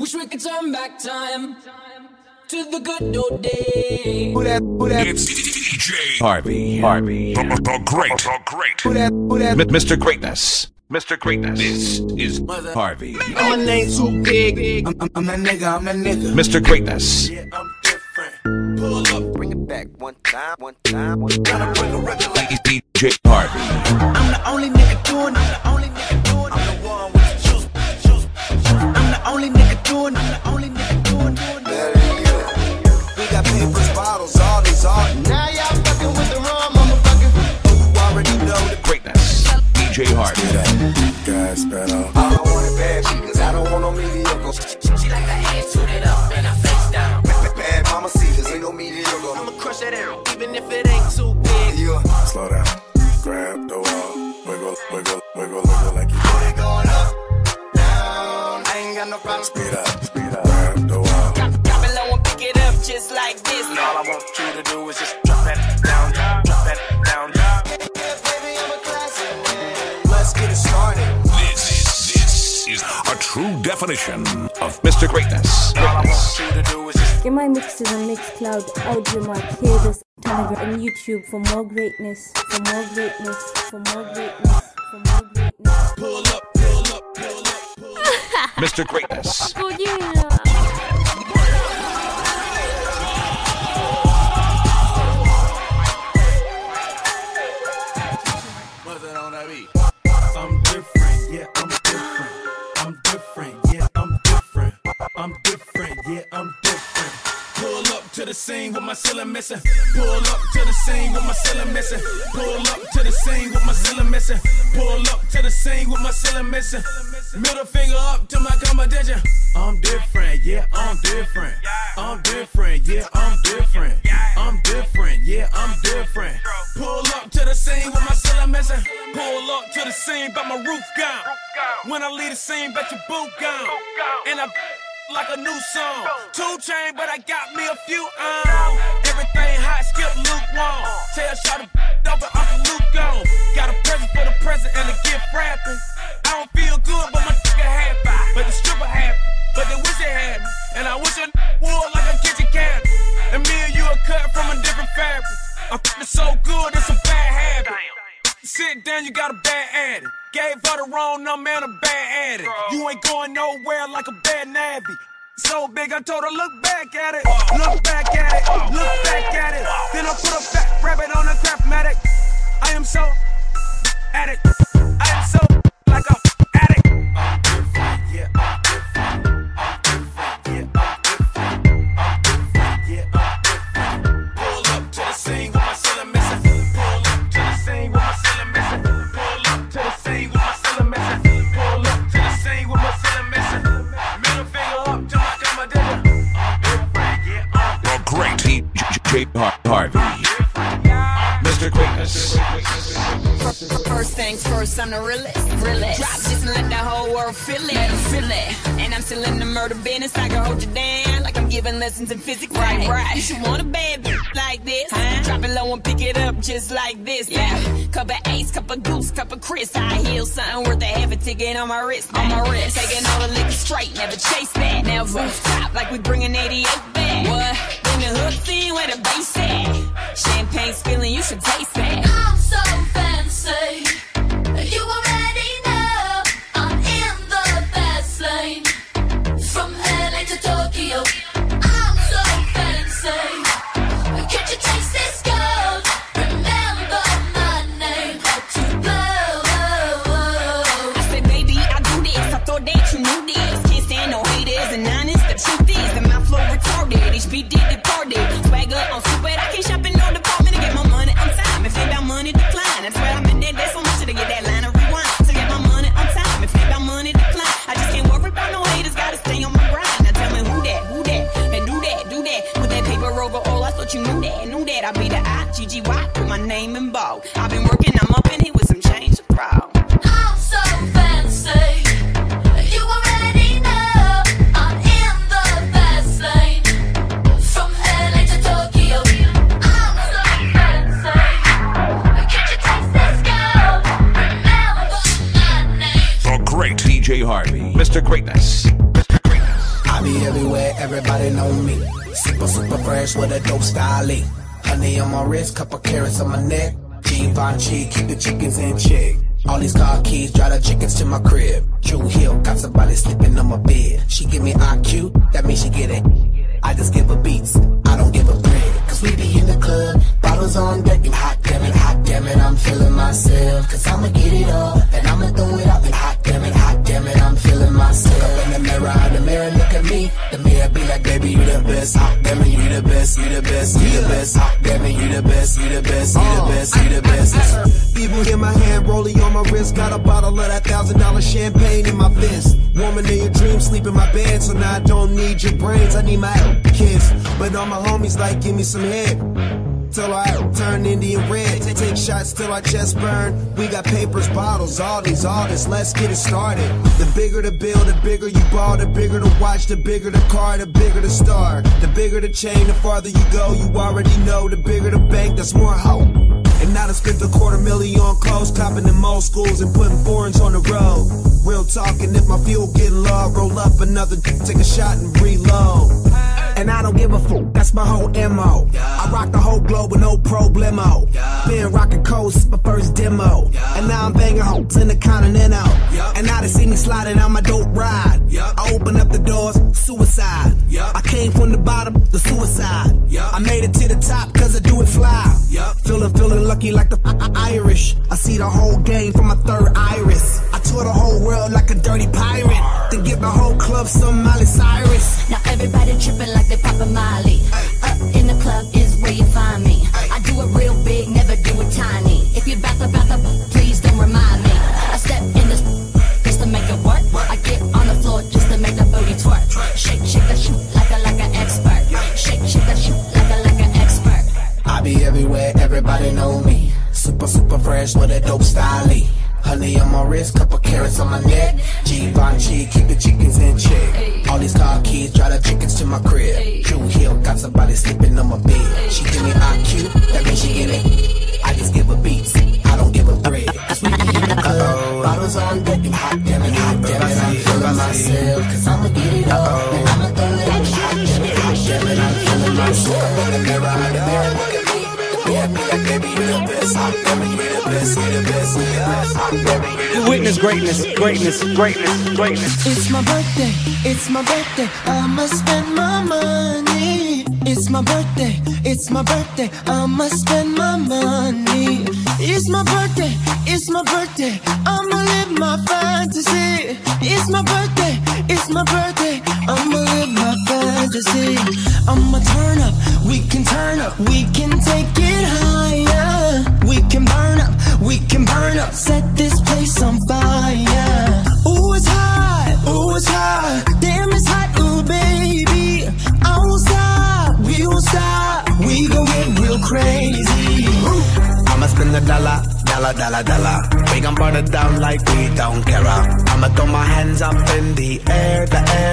Wish we could turn back time to the good old days. Who that? It's DJ Harvey. The great. Who that? Mr. Greatness. Mr. Greatness. This is Harvey. My name's too big. I'm that nigga. Mr. Greatness. Yeah, I'm different. Pull up, Bring it back one time. gotta bring a record like DJ Harvey. I'm the only nigga doing it. I'm the one with the juice. I'm the only nigga doing it. Better than you. We got papers, bottles, all these art. Now y'all fucking with the wrong motherfucker. You already know the Greatness. DJ Harvey. guys better. I don't want it bad, cause I don't want no mediocre. She like her ass suited up and her face down. Bad mama see this, ain't no mediocre. I'ma crush that arrow, even if it ain't too big. Yeah. Slow down, grab the wall, wiggle like you Put it going up, down. I ain't got no problem. speed up, grab the wall. Drop it low and pick it up just like this. And all I want you to do is just drop that down. Yeah, baby, I'm a classic man. Let's get it started. This is a true definition of Mr. Greatness. All I want you to do is just Get my mixes on Mixcloud, Audiomack, hear this, Telegram, and YouTube for more greatness, for more greatness, for more greatness, for more greatness. pull up. Mr. Greatness. What's that on that beat? I'm different, yeah, I'm different. I'm different, yeah, I'm different. I'm different, yeah, I'm different. Pull up to the scene with my ceiling missing. Pull up to the scene with my ceiling missing. Pull up to the scene with my ceiling missing. Pull up to the scene with my ceiling missing. Middle finger up to my competition. I'm different, yeah, I'm different. I'm different, yeah, I'm different. I'm different, yeah, I'm different. Pull up to the scene with my ceiling missing. Pull up to the scene, but my roof gone. When I leave the scene, bet your boot gone. And I like a new song. 2 Chainz, but I got me a few on. Everything hot, skip lukewarm. Tell Shawty over Uncle Luke gone. Got a present for the present and a gift wrapping. I don't feel good, but my nigga happy. But the stripper happy, but they wish they had me. And I wish a would like a kitchen cabinet. And me and you are cut from a different fabric. I'm f***ing so good, it's a bad habit. Sit down, you got a bad addict. Gave her the wrong number and a bad addict. You ain't going nowhere like a bad navvy. So big, I told her, look back at it. Look back at it. Look back at it. Then I put a fat rabbit on a Craftmatic. I am so addict. I am so like a addict. I'm different, yeah, I'm different. I'm different, yeah, I'm different. I'm different, yeah, I'm different. Pull up to the scene with my ceiling missing. Pull up to the scene with my ceiling missing. Pull up to the scene with my ceiling missing. Pull up to the scene with my ceiling missing. Middle finger up to my competition. I'm different, yeah, I'm the great DJ Harvey. Mr. Greatness. First things first, I'm the realest. Drop this and let the whole world feel it. And I'm still in the murder business. I can hold you down like I'm giving lessons in physics. Right. You should want a bad bitch like this. Drop it low and pick it up just like this. Yeah. Cup of Ace, cup of Goose, cup of Chris. I heal something worth a half a ticket on my wrist. Taking all the liquor straight, never chase that. Now rooftop like we bringing 88 back. What? Bring the hooks in where the bass at. Champagne spilling, you should taste that. I'm so fancy. You already know I'm in the fast lane. From LA to Tokyo, I'm so fancy. Can't you taste this gold? Remember my name, how to blow. I said, baby, I do this. I thought that you knew this. Can't stand no haters and honest. The truth is that my flow retarded. HB did departed. Swagger on stupid. I can't shop in no department to get my money on time. If they about money, decline. That's why I'm in there. That's so much to get that line of rewind. To get my money on time. If they about money, decline. I just can't worry about no haters. Gotta stay on my grind. Now tell me who that? Then do that. Put that paper over all. I thought you knew that. I be the I-G-G-Y. Put my name in bold. I've been working. I'm up in here with some change to throw. I'm so fancy. You already know I'm in the fast lane. From LA to Tokyo, I'm so fancy. Can't you taste this gold? Remember my name. the great DJ Harvey. Mr. Greatness. I everywhere, everybody know me. Super, super fresh with a dope style. Honey on my wrist, couple carrots on my neck. Givenchy, keep the chickens in check. All these car keys, drive the chickens to my crib. True Hill, got somebody sleeping on my bed. She give me IQ, that means she get it. I just give her beats, I don't give her bread. Cause we be in the club, bottles on deck. And hot damn it, I'm feeling myself. Cause I'ma get it all, and I'ma throw it out. And hot damn it, I'm feeling myself. Look up in the mirror, look at me. The mirror be like, baby, you the best. Hot damn it, you the best, you the best, you the best. Hot damn it, you the best, you the best, you the best, you the best. People in my hand, rolling on my wrist. Got a bottle of that $1,000 champagne in my fist. Woman in your dreams, sleep in my bed. So now I don't need your brains, I need my kiss. But all my homies like, give me some head. Till I turn Indian red. Take shots till our chest burn. We got papers, bottles, all this. Let's get it started. The bigger the bill, the bigger you ball. The bigger the watch, the bigger the car, the bigger the star. The bigger the chain, the farther you go. You already know. The bigger the bank, that's more hope. And now I spent $250,000 on clothes, copping them old schools and putting foreigns on the road. Real talking, if my fuel getting low, roll up another, take a shot and reload. And I don't give a fuck, that's my whole MO. I rock the whole globe with no problemo. Been rocking coast, my first demo. And now I'm banging hoes in the Continental. And now they see me sliding on my dope ride. I open up the doors, suicide. I came from the bottom, the suicide. I made it to the top cause I do it fly. Feeling lucky like the Irish. I see the whole game from my third iris. I tour the whole world like a dirty pirate. Then give the whole club some Miley Cyrus. Now everybody tripping like they pop a Miley. Up in the club is where you find me. I do it real big, never do it tiny. If you're about to, please don't remind me. I step in this just to make it work. I get on the floor just to make the booty twerk. Shake that shit like an expert. Shake that shit like an expert. I be everywhere, everybody know me. Super, super fresh with a dope style. Honey on my wrist, couple carrots on my neck. Givenchy, keep the chickens in check. All these car keys, drive the chickens to my crib. True Hill, got somebody sleeping on my bed. She give me IQ, that means she get it. I just give her beats, I don't give her bread. Cause we be in the club, bottles on deck. And hot damn it, I'm feeling myself. Cause I'ma get it up, and I'ma throw it out. Hot damn it, I'm feeling myself. In the mirror, look at me. Yeah, me like, baby, you the best. Hot damn it, you the best, you the best, you the best. Hot damn it, you the Witness greatness. It's my birthday, I'ma spend my money. It's my birthday, I'ma spend my money. It's my birthday, I'ma live my fantasy. It's my birthday, I'ma live my fantasy. I'ma turn up, we can take it higher. We can burn up, set this place on fire. Ooh, it's hot, damn it's hot, ooh baby. I won't stop, we won't stop, we gon' get real crazy. I'ma spend $1, $1. We gon' burn it down like we don't care. I'ma throw my hands up in the air.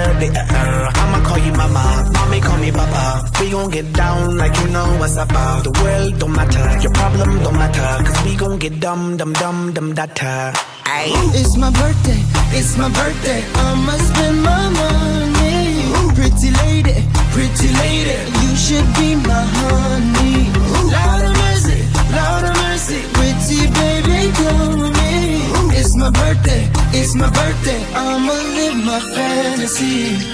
I'ma call you mama, mommy call me papa. We gon' get down like you know what's up. The world don't matter, your problem don't matter. Cause we gon' get dumb data. It's my birthday, I'ma spend my money. Pretty lady, you should be my honey. Lord of mercy, pretty baby, come with me. It's my birthday, I'ma live my fantasy.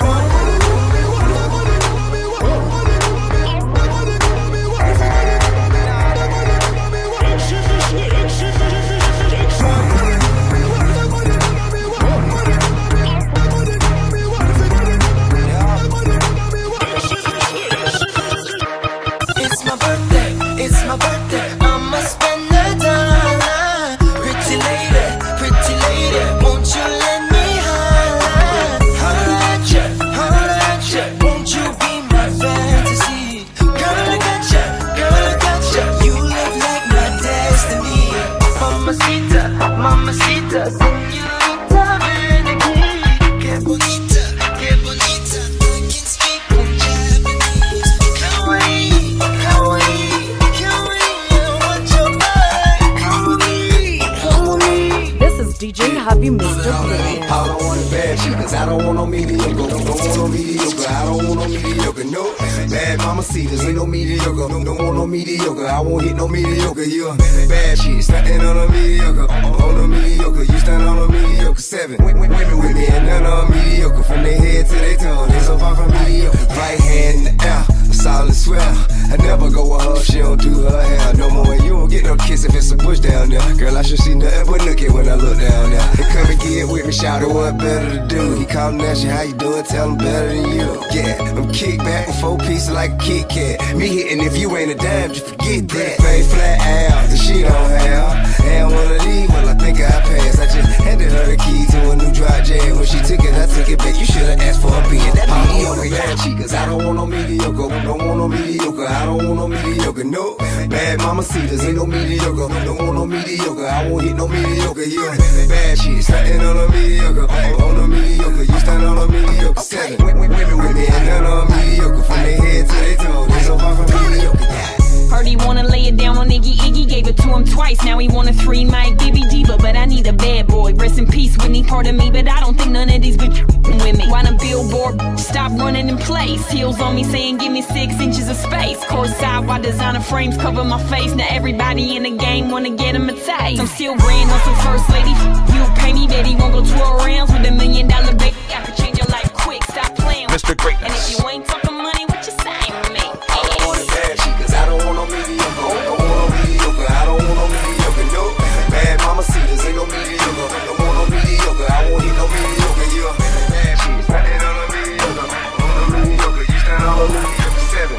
It's my birthday, I'ma spend the dollar. Pretty lady, won't you let me holla? Holla at ya, won't you be my fantasy? Girl, I gotcha, you look like my destiny. Mamacita, señorita, ven aquí. Que bonita, I can speak in Japanese. Kawaii. DJ Javi, Mr. Brilliant. I don't want it bad, cause I don't want no media. Don't want no media. no. Bad mama cedars, ain't no mediocre. Don't want no mediocre, I won't hit no mediocre. You bad shit, stuntin' on a mediocre. On a mediocre, you stand on a mediocre. 7 women with me and none of them mediocre. From their head to their toe, they so far from mediocre. Right hand in the air, a solid swell. I never go with her, she don't do her hair no more. And you don't get no kiss if it's a push down there. Girl, I should see nothing but nookie when I look down there. They come and get with me, shout out what better to do. He come and ask you how you doing, tell him better than you. Yeah, I'm kick back with 4 pieces like a Kit Kat. Me hitting if you ain't a dime, just forget that. Fade flat out, the she don't have. And one of these, well I think I passed. I just handed her the key to a new dry jam. When she took it, I took it back. You should've asked for a being that mediocre. Yeah, cause I don't want no mediocre. Don't want no mediocre. I don't want no mediocre. No, bad mama cedars ain't no mediocre. Don't want no mediocre. I won't hit no mediocre. Yeah, bad shit, stuntin' on a mediocre. On a mediocre, you stand on a mediocre. 7 women with me and none of them mediocre. From their head to their toe, they so far from mediocre. Heard he wanna lay it down on Iggy. Iggy gave it to him twice. Now he wanna 3 Mike Gibby Diva, but I need a bad boy. Rest in peace, Whitney, part of me, but I don't think none of these bitches with me. Why the billboard stop running in place? Heels on me saying give me 6 inches of space. Courtside while designer frames cover my face. Now everybody in the game wanna get him a taste. I'm still grand on some first lady. You pay me, bet he won't go 12 rounds with $1 million baby. I could change your life quick. Stop playing with Mr. Greatness. And if you ain't talking money, what you saying with me? I don't want no mediocre. Don't want no mediocre. I don't want no mediocre. No, bad mama cedars ain't no mediocre. Don't want no mediocre. I won't hit no mediocre. Yeah, bad shit, standing on a mediocre. On a mediocre, you stand on a mediocre. 7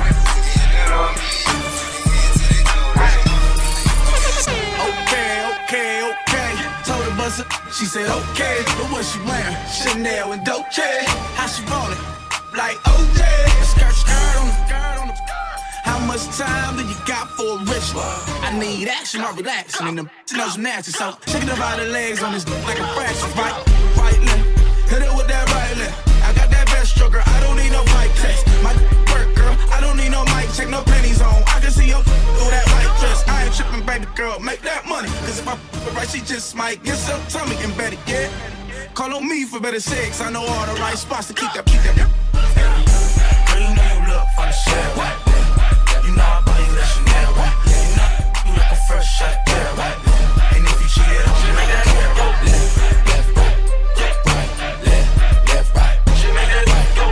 Okay. Told her bust it, she said okay. But what she wearing? Chanel and Dolce. How she rollin'? Like OJ. Skirt on the. How much time do you got for a rich one? I need action, I'm relaxing, and the knows nasty. So shaking up all the legs on this like a fraction. Right left, hit it with that right left. I got that best stroker, I don't need no mic test. My work, girl, I don't need no mic check, no pennies on. I can see you through that white dress. I ain't tripping, baby girl, make that money. Cause if I right, she just might get some tummy and better get. Call on me for better sex. I know all the right spots to keep that. Girl, you know you look for the shit, right? You know I buy you that Chanel, right? You know you like a fresh shot, yeah, right? And if you cheated on me, make that hair go left, right, left, right. She make that right go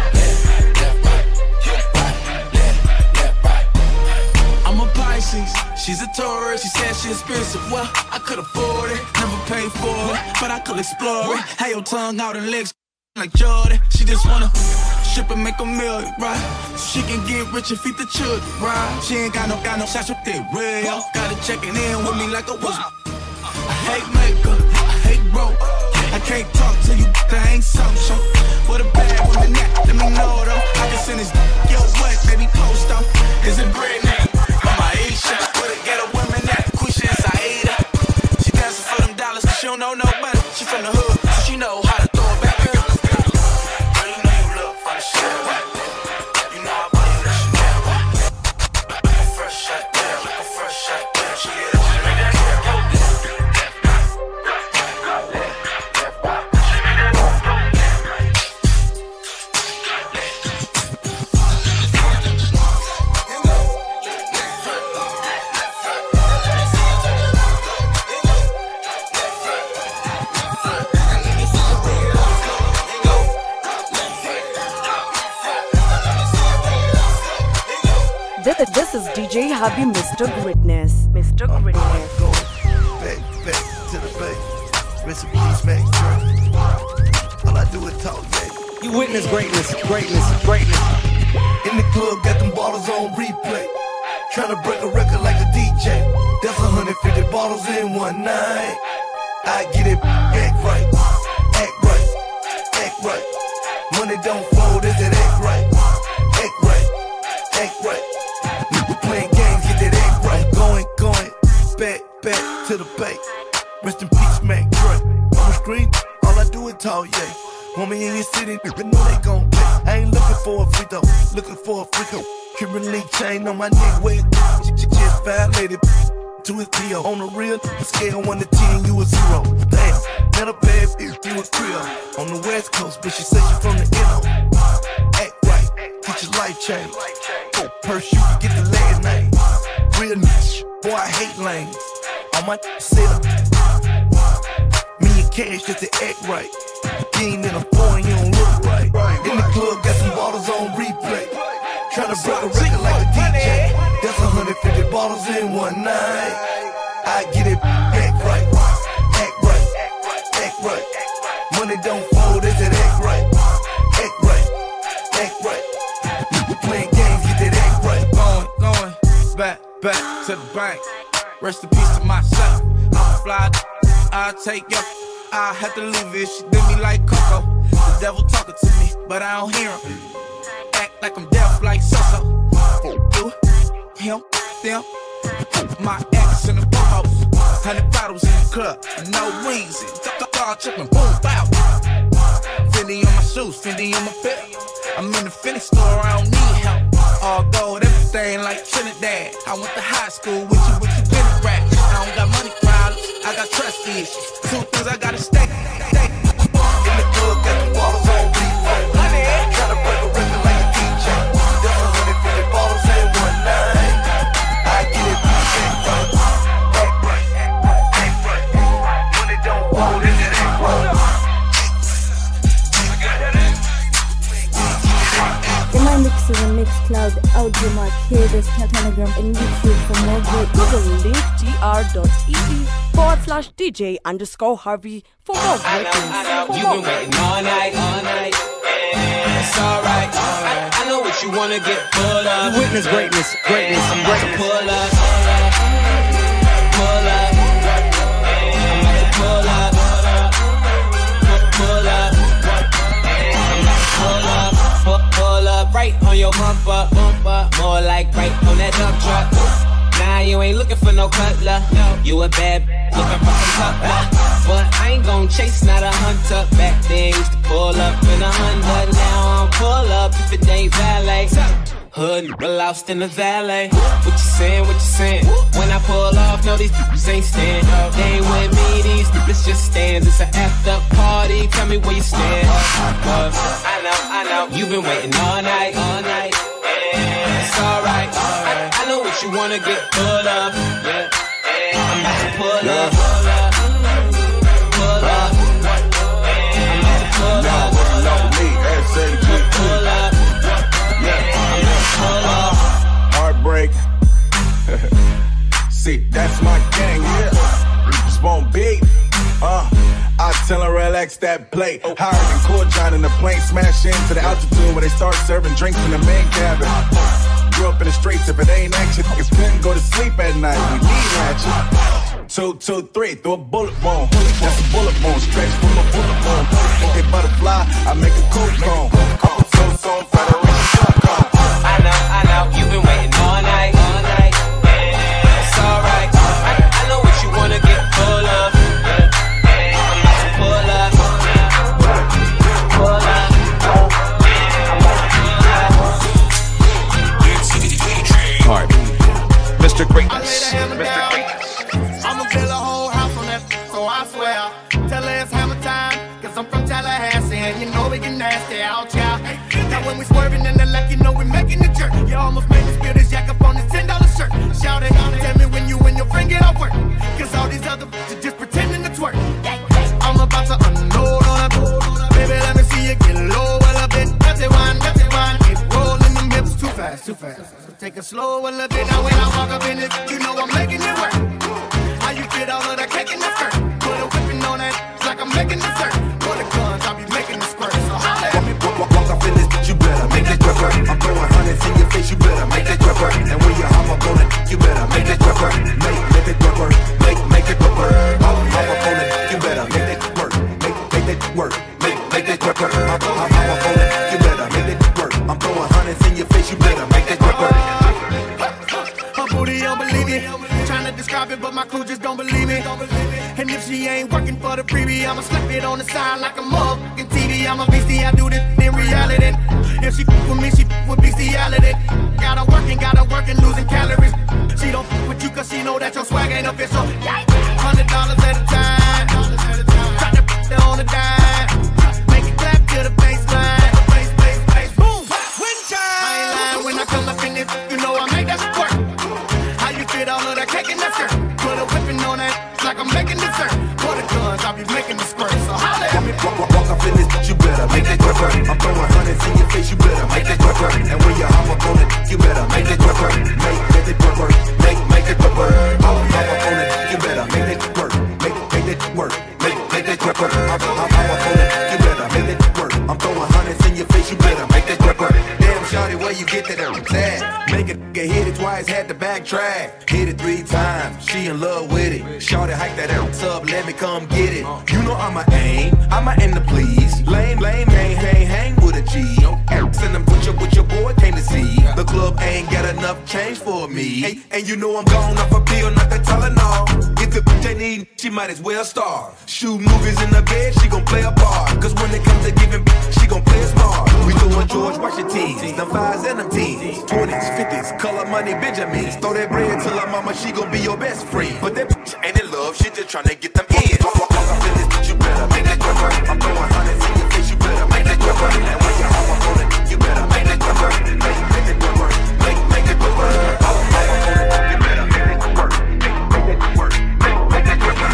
left, right. I'm a Pisces, she's a Taurus. She said she expensive, well, I could afford it. Never paid for it, but I could explore it. Have your tongue out and legs like Jordan. She just wanna ship and make $1 million, right? She can get rich and feed the children, right? She ain't got no shots with that real. Gotta checking in with me like I was. I hate makeup, I hate broke. I can't talk to you, that ain't social. What a bad woman that, let me know though. I can send this your way, baby, post up. Is it Britney? I'm my Aisha. With a ghetto women that Quisha and Saida. She dancing for them dollars cause she don't know no better. She from the hood, so she know how to throw it back in. This is DJ Hubby, Mr. Greatness. Mr. Greatness. Back to the bay. Recipes make drink. All I do is talk, yeah. You witness greatness. In the club, got them bottles on replay. Tryna break a record like a DJ. That's 150 bottles in one night. I get it, act right. Money don't flow, does it act right? Act right. You playing games, get that act right. Going, back to the bay. Rest in peace, Mac Dre. On the screen, all I do is talk, yeah. Want me in your city, you know they gon' pay. I ain't looking for a free throw, looking for a free throw. Cuban link chain on my neck, where it she just violated to his PO. On the real, the scale 1 to 10, you a 0. Damn, not a bad bitch, you a Creole. On the West Coast, but she said she from the NO. Act right, teach your life life change. Purse, you can get the last name. Real niche, boy, I hate lanes. On my sit up. Me and cash just to act right. You ain't in a foreign, you don't look right. In the club, got some bottles on replay. Tryna break a record like a DJ. That's 150 bottles in one night. I get it back right. Act right. Act right. Money don't fold, it's that act right. Act right. Act right. You playing games, get that act right. Going back to the bank. Rest in peace to myself. I'm a fly, I'll take you. I have to leave it, she did me like Coco. The devil talking to me, but I don't hear him. Act like I'm deaf like So-So. You, him, them, my ex in the post. 100 bottles in the club, no wings. Dog tripping, boom, bow. Fendi on my shoes, Fendi on my belt. I'm in the Fendi store, I don't need help. All gold, everything like Trinidad. I went to high school with you penny rap. I don't got money problems, I got trust issues. Two things I gotta stay. In the club, got the bottles on replay. Tryna break a record like a DJ. That's 150 bottles in one night. I get it back right. Act right. Act right. Money don't fold, it's that act right. The My Mixes and Mixcloud, Audiomack, Hearthis, Telegram, and YouTube for more great. Google link tr.ee/DJ_Harvey for more great things. You've been waiting all night. Yeah, it's alright. I know what you wanna get full of. You witness greatness. I'm about to pull up. Pull up. I'm about to pull up. Pull up. I'm about to pull up. Pull up right on your bumper. More like right on that dump truck. Nah, you ain't looking for no cutler. You a bad looking for some cutler. But I ain't gon' chase, not a hunter. Back then used to pull up in a Honda. Now I'm pull up if it ain't valet. Hood lost in the valet. What you saying? When I pull off, no, these bitches ain't stand. They ain't with me, these bitches just stands. It's an after party, tell me where you stand. I know, you've been waiting all night. Yeah, it's alright. I know what you wanna get full of. Yeah, I'm about to pull up. Pull up. I'm about to pull up. Pull up. Heartbreak. See, that's my gang, yeah. Just won't be. I tell her relax that plate. Higher than Cool John in the plane. Smash into the altitude where they start serving drinks in the main cabin. Grew up in the streets, if it ain't action, niggas couldn't go to sleep at night. We need action. 2, 2, 3, through a bullet wound. That's a bullet wound, stretch from a bullet wound. They butterfly, I make a cold cone. So Federation.com. I know, you've been waiting all night. Yeah, it's alright. I know what you wanna get full of. Yeah, I'm about to pull up. Pull up. I'm about to pull up. Harvey, Mr. Greatness. I'ma build a whole house on that, so I swear. Tell her it's hammer time, cause I'm from Tallahassee, and you know we get nasty out, y'all. Now when we swerving in the left, you know we making the jerk. You almost made me spill this yak up on this $10 shirt. Shout it, tell me when you and your friend get off work, cause all these other bitches just pretending to twerk. I'm about to unload on her, baby, let me see you get low a little bit. Dirty wine, keep rolling them hips too fast. So take it slow a little bit, now when I walk up in it, you know I'm making it work. How you get all of that cake in the skirt? Put a whipping on that, it's like I'm making dessert. For the guns, I'll be making the squirt. So holla at me. Walk up in this bitch, you better make that gripper. I'm throwing hundreds in your face, you better make that gripper. And when you hop up on it, you better make that gripper. Make that gripper, make that gripper. Hop up on it, you better make that work. Make that work, make that gripper. Hop up on it, you better make that work. I'm throwing hundreds in your face, you better make that gripper. Her booty don't believe me. Trying to describe it, but my crew just don't believe me. And if she ain't working for the freebie, I'ma slap it on the side like a motherfucking TV. I'm a beastie, I do this in reality. If she with me, she with bestiality. Got her working, losing calories. She don't with you cause she know that your swag ain't official. $100 at a time. Try to put on the dime. Make it clap to the baseline. Boom, wind chime. face, you better make that gripper. Damn, shawty, where you get that tag? Make it get hit it twice, had to backtrack. Hit it 3 times, she in love with it. Shawty, hike that ass up, let me come get it. You know I'ma aim to please. Lame, hang with a G. Send them with your boy came to see. The club ain't got enough change for me. And you know I'm gone off a pill, not that Tylenol. Get the bitch they need, she might as well star. Shoot movies in the bed, she gon' play a part. Cause when it comes to giving, she gon' play it smart. We doing George Washington, them 5s and them 10s, 20s, 50s, color money Benjamins. Throw that bread till her mama, she gon' be your best friend. But that bitch ain't in love, she just tryna get them in. Walk up in this bitch, you better make that gripper. I'm throwing hundreds in your face, you better make that gripper. And when you home, I'm on it, you better make that gripper. Make that gripper, make that gripper. You better make that gripper. Make that gripper, make that gripper.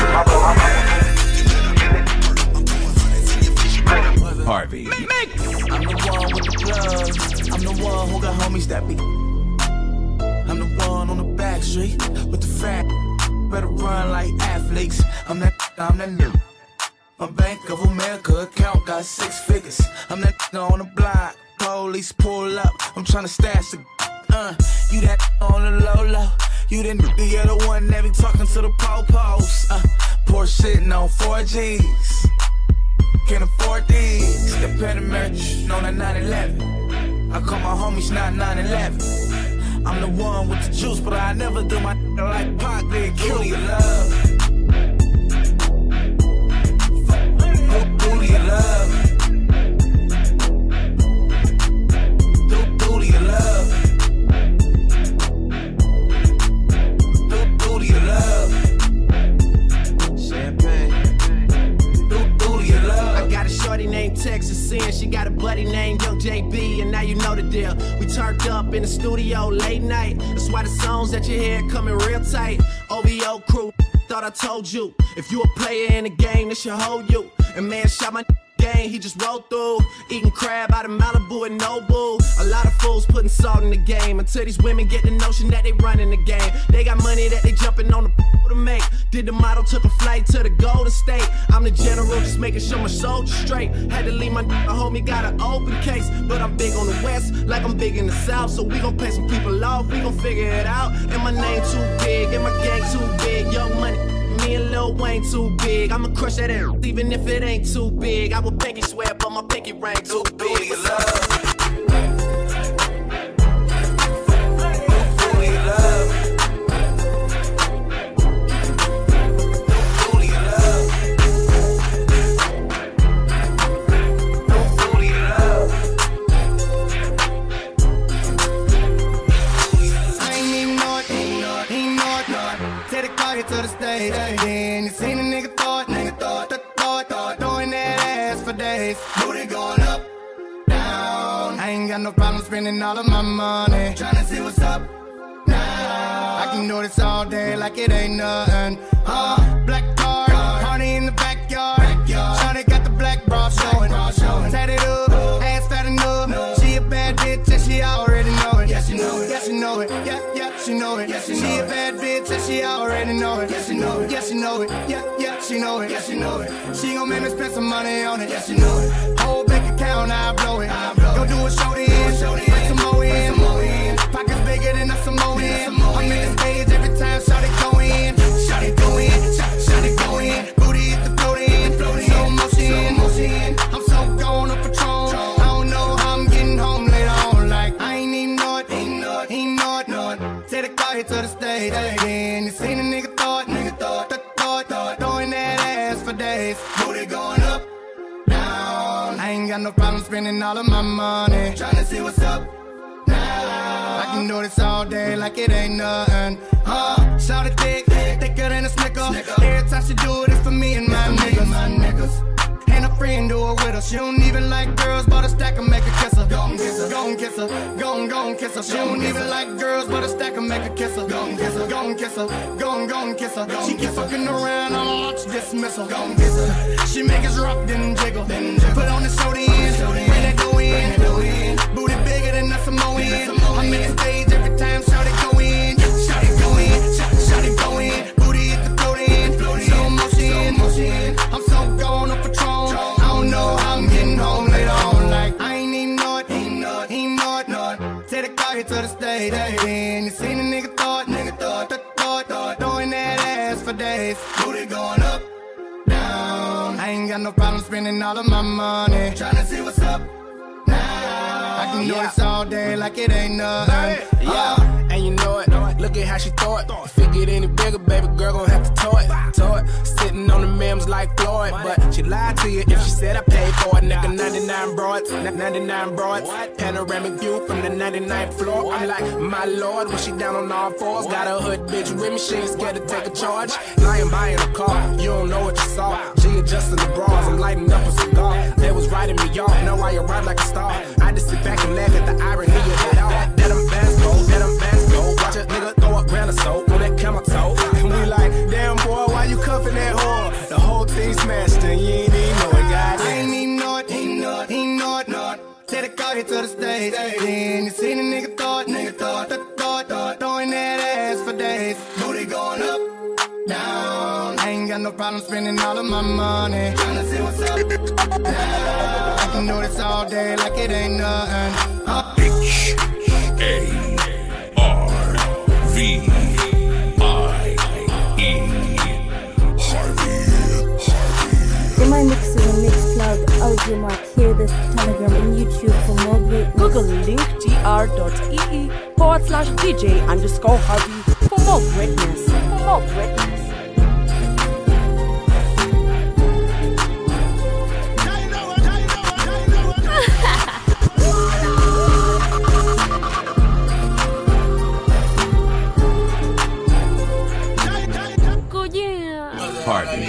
Harvey. I'm the one with the plugs. I'm the one who got homies that be. I'm the one on the back street with the fat. Better run like athletes. I'm that new. My Bank of America account got 6 figures. I'm that on the block. Police pull up. I'm tryna stash the. You that on the low. You the other one that be talking to the po-pos. Poor shitting on 4Gs. Can't afford these. The Panamera on a 911. I call my homies not 911. I'm the one with the juice, but I never do my like Pac did. Kill your love. Do your love. Do your love. Do your love. Champagne. Do your love. I got a shorty named Texas Sin. She got a buddy named Young JB, and now you know the deal. We turned up in the studio late night. That's why the songs that you hear coming real tight. OVO crew, thought I told you. If you a player in the game, this should hold you. And man shot my game, he just rolled through. Eating crab out of Malibu and Nobu. A lot of fools putting salt in the game. Until these women get the notion that they running the game. They got money that they jumping on the to make. Did the model, took a flight to the Golden State. I'm the general, just making sure my soldiers straight. Had to leave my homie, got an open case. But I'm big on the west, like I'm big in the south. So we gon' pay some people off, we gon' figure it out. And my name too big, and my gang too big. Young Money, me and Lil Wayne too big. I'ma crush that air, even if it ain't too big. I would pinky swear, but my pinky ring too big. Love. To the stage, then you seen a nigga thought, throwing that ass for days. Booty going up, down. I ain't got no problem spending all of my money, tryna see what's up now. I can do this all day like it ain't nothing. Black car, party in the backyard. Shawty got the black bra showing. Tatted up, ass fat enough. She a bad bitch and she already know it. Yeah, she know it. Yeah, she know it. Yeah, she know it. She a bad bitch and she already know it. Yeah, she know it. Yeah, she know it. Yeah, she know it. Yeah, she know it. She gon' make me spend some money on it. Yeah, she know it. Whole bank account, I blow it. Go do a show in, bring some more in. Pockets bigger than a Samoan. I'm in the stage every time, shout it go in. Shout it go in, shout it go in. Booty hit the float in, slow motion. I'm so gone on Patron. I don't know how I'm getting home later on. Like I ain't even know it, ain't know it. Take the car here to the stage, then you seen a nigga thought, throwing that ass for days. Booty going up, down. I ain't got no problem spending all of my money, tryna see what's up now. I can do this all day like it ain't nothing. Shout it thicker than a Snicker. Every time she do it, it's for me and my niggas. And a friend do it with her. She don't even like girls, but a stack and make her kiss her. Gon' kiss her, gon' kiss her, gon' kiss her. She don't even like girls, but a stack and make her kiss her. Gon' kiss her, gon' kiss her, gon' kiss her. She keep fucking around, I'll launch dismissal. Gon' kiss her. She make us rock, then jiggle. Put on the show in, bring that go in. Booty bigger than a Samoan. I'm in the stage every time, shout it go in. Shout it go in, shout it go in. Booty hit the float in, slow motion. I'm so gone on Patron. I don't know how I'm getting home later on. Like I ain't even you to the stage. Then you seen a nigga thought, throwing that ass for days. Booty going up, down. I ain't got no problem spending all of my money. Tryna see what's up now. I can do this all day like it ain't nothing. And you know it. Look at how she throw it. If it get any bigger, baby girl gon' have to tow it. Sitting on the memes like Floyd, but she lied to you if she said I paid for it. Nigga, 99 broads, 99 broads. Panoramic view from the 99th floor. I'm like, my lord, when she down on all fours. Got a hood bitch with me, she ain't scared to take a charge. Lying buying a car, you don't know what you saw. She adjusting the bras, I'm lighting up a cigar. They was writing me off, know why you ride like a star. I just sit back and laugh at the irony of it all. That I'm fast, go. Watch a nigga throw up grand of soap on that camel toe. And we like, damn boy, why you cuffing that whore? The whole thing smashed and you ain't even know it, goddamn. I ain't even know it, he know it. Said it caught you to the stage. Then you seen a nigga thought, throwing that ass for days. Booty going up, down. I ain't got no problem spending all of my money. Tryna see what's up now. I can do this all day like it ain't nothing. In my mixes and Mixcloud, Audiomack, hear this, Telegram and YouTube for more greatness. Google linktr.ee/DJ_Harvey for more greatness. Harvey.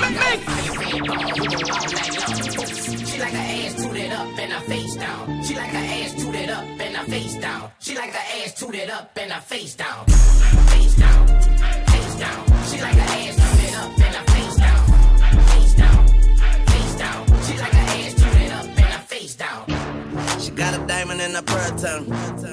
She like her ass tooted up and her face down. She like her ass tooted up and her face down. She like her ass tooted up and her face down. Face down, face down. She like her ass tooted up and her face down. Face down, face down. She like her ass tooted up and her face down. She got a diamond in her pearl tongue.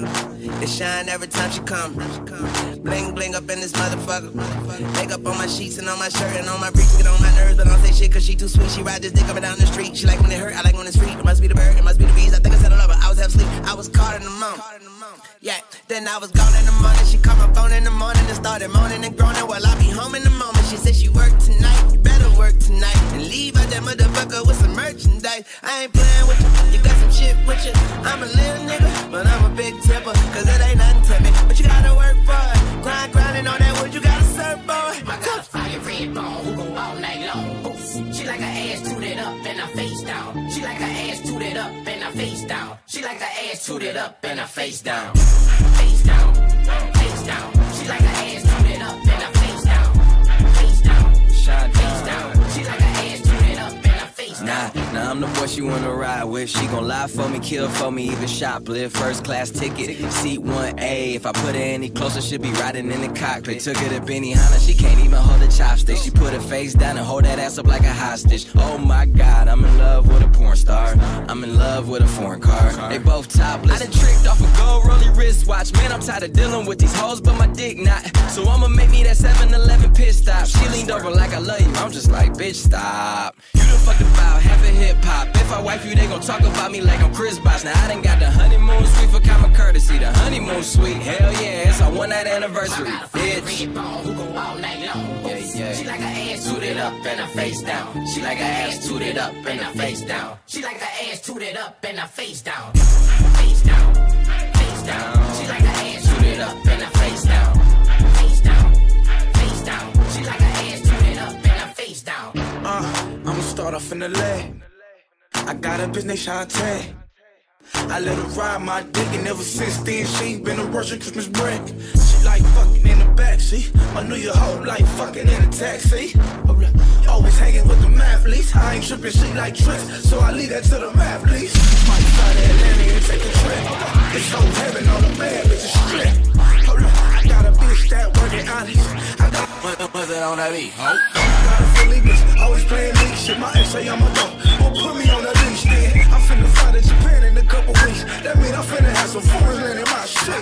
It shine every time she come. Bling bling up in this motherfucker. Makeup on my sheets and on my shirt and on my briefs. Get on my nerves, but I don't say shit cause she too sweet. She ride this dick up and down the street. She like when it hurt, I like when it's free. It must be the bird, it must be the bees. I think I said I love her. I was half asleep, I was caught in the moment. Yeah, then I was gone in the morning. She called my phone in the morning and started moaning and groaning. Well, I'll be home in the moment. She said she worked tonight. You better work tonight and leave out that motherfucker with some merchandise. I ain't playing with you. You got some shit with you. I'm a little nigga, but I'm a big tipper. Cause it ain't nothing to me. But you gotta work for it. Grinding on that wood, you gotta serve, boy. My God's fire red bone, who go all night long. She like her ass tooted up and her face down. She like her ass tooted up and her face down. She like her ass tooted up and her face down. Face down, face down. She like her ass tooted up and her face down. Face down, face down. She like her ass tooted up and her face down. Nah, I'm the boy she wanna ride with. She gon' lie for me, kill for me, even shoplift. First class ticket, seat 1A. If I put her any closer, she'll be riding in the cockpit. Took her to Benihana, she can't even hold a chopstick. She put her face down and hold that ass up like a hostage. Oh my God, I'm in love with a porn star. I'm in love with a foreign car. They both topless. I done tricked off a gold rolling wristwatch. Man, I'm tired of dealing with these hoes, but my dick not. So I'ma make me that 7-Eleven pit stop. She leaned over like I love you. I'm just like, bitch, stop. You done fucked about half a hip hop. If I wife you, they gon' talk about me like I'm Chris Bosh. Now I done got the honeymoon suite for common courtesy. The honeymoon suite, hell yeah, it's our one-night anniversary, bitch. Who go all night long. She like her ass tooted up and her face down. She like her ass tooted up and her face down. She like her ass tooted up and her face down. Face down, face down. She like her ass tooted up and her face down. Face down, face down. She like her ass tooted up and her face down. I'ma start off in the leg. I got a bitch named Shantae. I let her ride my dick, and ever since then she ain't been a Russian Christmas break. She like fucking in the backseat. I knew your whole life fucking in a taxi. Always hanging with the mathletes. I ain't tripping, she like tricks, so I leave that to the mathletes. Might fly to Atlanta and take a trip. It's so heaven on the bad bitch strip. I got a bitch that working honest. I got what's it on that beat? I got a Philly bitch, always playing league shit. My ex say I'm a dog. Won't put me on the leash then. I'm finna fly to Japan in a couple weeks. That mean I'm finna have some foreign land in my shit.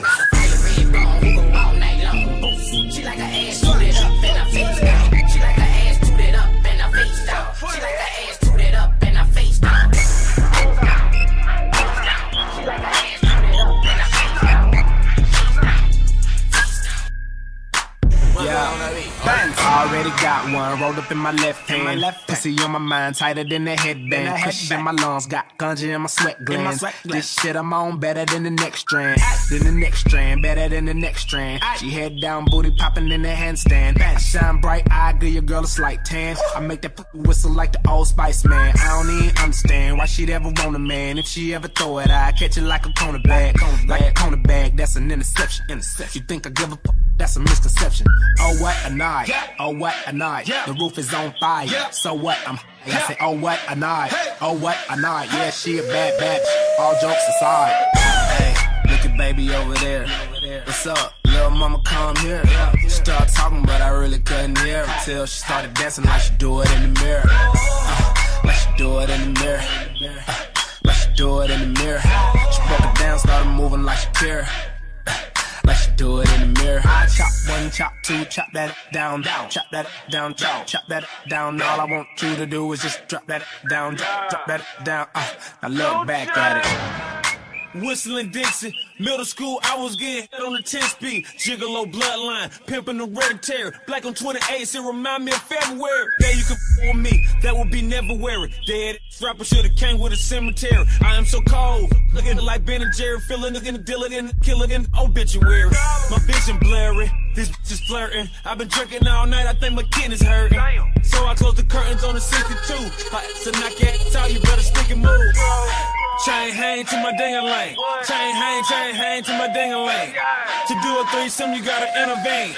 She like her ass tooted up and her face down. She like her ass tooted up and her face down. She like her ass tooted up and her face down. She like her ass tooted up and her face down. one rolled up in my left hand. Pussy on my mind, tighter than the headband. Cushion in my lungs, got ganja in my sweat glands. This shit I'm on better than the next strand. Better than the next strand. She head down, booty popping in the handstand. I shine bright, I give your girl a slight tan. I make that whistle like the Old Spice man. I don't even understand why she'd ever want a man. If she ever throw it, I catch it like a corner bag. Like a corner bag, that's an interception. You think I give a fuck? That's a misconception. Oh what a night, oh what a night. The roof is on fire, so what I'm I say oh what a night, oh what a night. Yeah, she a bad bitch, all jokes aside. Hey, look at baby over there. What's up, little mama come here. She started talking but I really couldn't hear her till she started dancing like she do it in the mirror. Like she do it in the mirror. Like she do it in the mirror. She broke it down, started moving like she care. Like she do it in the mirror. I chop one, chop two, chop that down, chop that down, chop that down. All I want you to do is just drop that down, drop that down. Now look back at it. Whistling Dixie, middle school, I was getting hit on the 10-speed. Gigolo bloodline, pimping hereditary. Black on 28, it remind me of February. Yeah, you can f*** with me, that would be never weary. Dead rapper should've came with a cemetery. I am so cold, looking like Ben and Jerry, feeling looking to deal it in, kill it in obituary. My vision blurry, these bitches flirting. I've been drinking all night, I think my kidneys hurting. So I closed the curtains on the 62. So knock your ass out, you better stick and move. Chain hang to my ding-a-ling. Chain hang to my ding-a-ling. To do a threesome, you gotta intervene.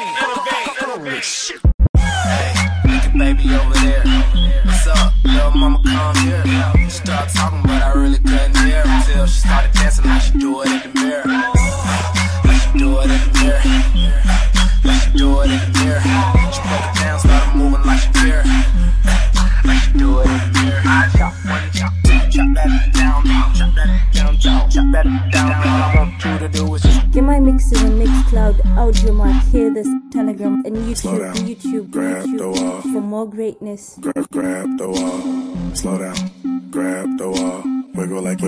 Hey, look at baby over there. What's up, little mama come here. She started talking but I really couldn't hear her till she started dancing like she do it in the mirror. Like she do it in the mirror. Like she do it in the mirror. She broke it down, started moving like she care. Like she do it in the mirror. I chop one, chop two, chop that down, chop that down, chop that down. All I want you to do is just get my mixes on Mixcloud, Audiomark, hear this, Telegram, and YouTube. Grab the wall. For more greatness. Grab the wall. Slow down. Grab the wall. Wiggle like.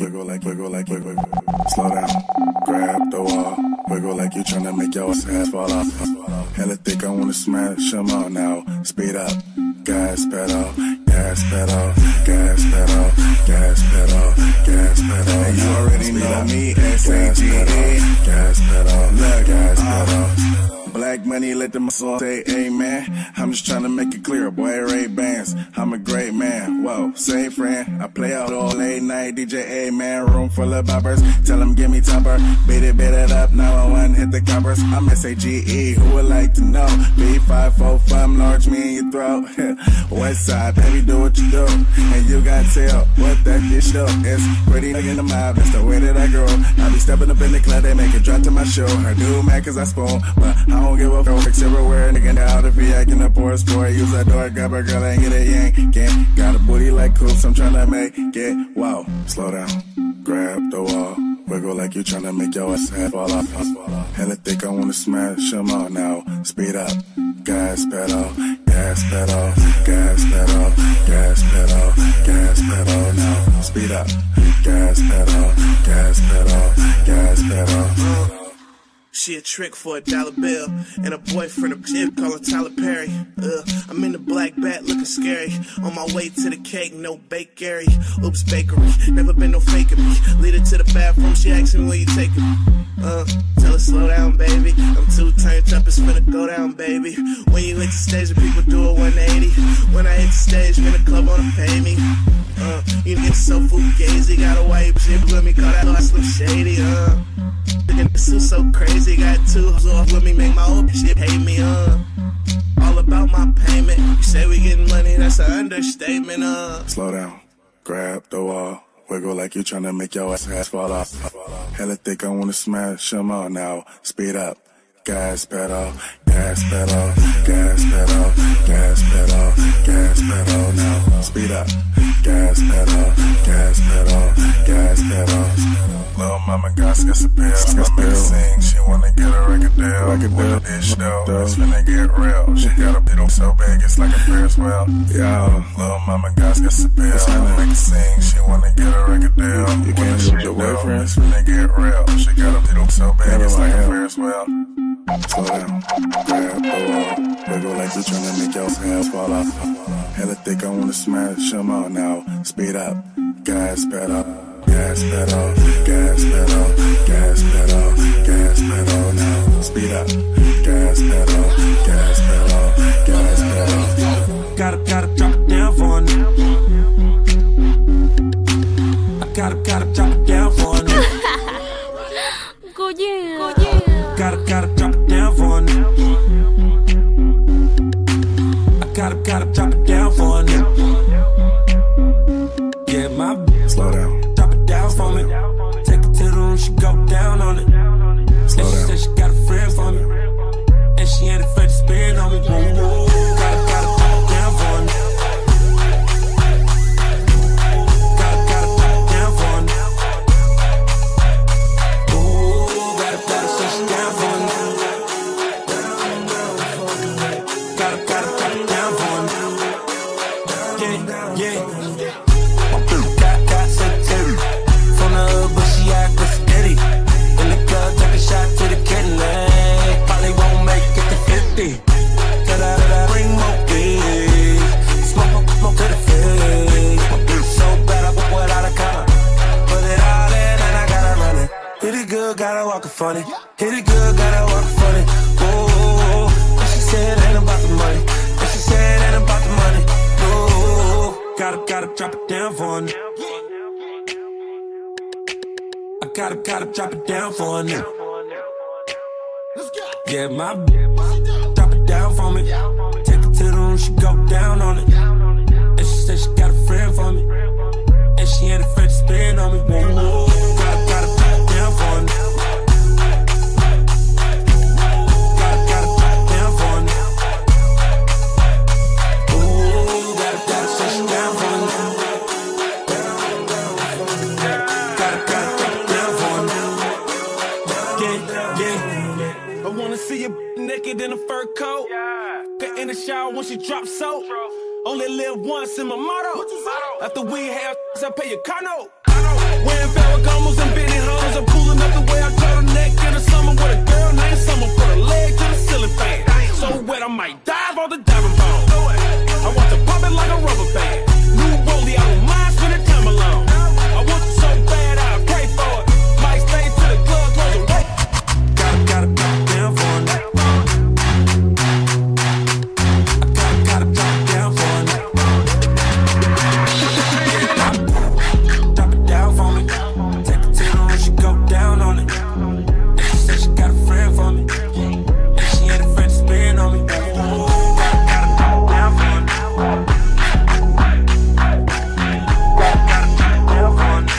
Slow down. Grab the wall. Wiggle like you tryna make your ass fall off. Hella thick, I wanna smash them out now. Speed up. Gas pedal, gas pedal, gas pedal, gas pedal, gas pedal. And you already know me, S-A-G-E. Gas pedal, gas pedal. Black money, let the muscle say amen. I'm just trying to make it clear, boy, Ray-Bans. I'm a great man, whoa, same friend. I play out all late night, DJ A-man, room full of boppers. Tell them give me topper, beat it up, now I want hit the coppers. I'm S-A-G-E, who would like to know? B545, large me in your throat. West side, baby, do what you do. And you got to tell what that dish do. It's pretty in the mob, that's the way that I grow. I be stepping up in the club, they make it drop to my show. I do mad cause I spoon, but I don't give a fuck. Fix everywhere, nigga, out if he acting up or a sport. Use that door, grab a girl and get a yank. Can't, got a booty like coops, I'm tryna make it. Wow, slow down, grab the wall. Wiggle like you tryna make your ass fall off. Hella thick, I wanna smash them out now. Speed up, gas pedal, gas pedal, gas pedal, gas pedal, gas pedal now. Speed up, gas pedal, gas pedal, gas pedal. She a trick for $1 bill, and a boyfriend a kid call her Tyler Perry. I'm in the black bat looking scary. On my way to the cake, no bakery. Oops, bakery, never been no faking me. Lead her to the bathroom, she asking where you taking me. Tell her slow down, baby. I'm too turned up, it's finna go down, baby. When you hit the stage, the people do a 180. When I hit the stage, man, the club wanna pay me. You get so fugazi, got a white shit with me, call that I Slim Shady, Looking so crazy, got two hoes off with me, make my old shit pay me, All about my payment. You say we getting money, that's an understatement, Slow down, grab the wall. Wiggle like you tryna make your ass fall off. Hella thick, I wanna smash them out now. Speed up, gas pedal, gas pedal, gas pedal, gas pedal, gas pedal now. Speed up, gas pedal, gas pedal, gas pedal. Little mama got some pills, got me to sing. She wanna get a record deal, dish though. It's finna get real. She got a bit so big, it's like a Ferris wheel. Yo, little mama got some pills, wanna make a sing. She wanna get a record deal. You can't shoot your boyfriend. It's finna get real. She got a bit so big, it's like a Ferris wheel. Slow down, grab the wall. Wiggle like you're trying to make your ass fall off. Hella thick, I wanna smash them out now. Speed up, gas pedal, gas pedal, gas pedal, gas pedal, gas pedal now. Speed up, gas pedal, gas pedal, gas pedal. Gotta drop it down for a nigga. I gotta drop it down for a nigga. Go yeah. Gotta drop it down for a nigga. I gotta drop it down for a nigga. Yeah, my slow down. Drop it down for me. Take it to the room, she go down on it. Slow down. She said she got a friend for me, and she ain't afraid to spend on me. Gotta drop it down for a nigga. Gotta drop it down for a nigga. Ooh, gotta set she down for a nigga. Gotta drop it down for a nigga. Yeah. Got sensitivity from the hood, but she act with steady. In the club, take a shot to the kidney. Probably won't make it to 50. Da-da-da-da, bring more weed. Smoke to the face. So bad, I put without a collar. Put it all in and I gotta run it. Hit it good, gotta walk it funny. Hit it good, gotta walk it funny. Oh, she said it ain't about the money. She said it ain't about the money. Oh, gotta drop it down for a nigga. I gotta drop it down for a nigga. Yeah, my drop it down for me. Take it to the room, she go down on it. And she said she got a friend for me, and she ain't afraid to spend on me. Whoa, gotta drop it down for a nigga. Gotta drop it down for a nigga. Ooh, gotta set she down for a nigga. Gotta drop it down for a nigga. Yeah. I wanna see you naked in a fur coat. Get in the shower when she drops soap. Only live once in my motto. After we have I pay your car note. Wearing Ferragamos and Benny Hunters. I'm cool enough the way I turtleneck in the summer with a girl named Summer. Put a leg to the ceiling fan. So wet I might dive on the diving board. I want to pop it like a rubber band. New rollie, I don't mind spending time alone. I want you so bad I'll pay for it. Might stay to the club, close the way. Gotta drop it down for a nigga. I gotta drop it down for a nigga. Drop it down for me. Take it to the room, she go down on it. And she said she got a friend for me, and she ain't afraid to spend on me. Gotta drop it down for a nigga. Gotta drop it down for a nigga.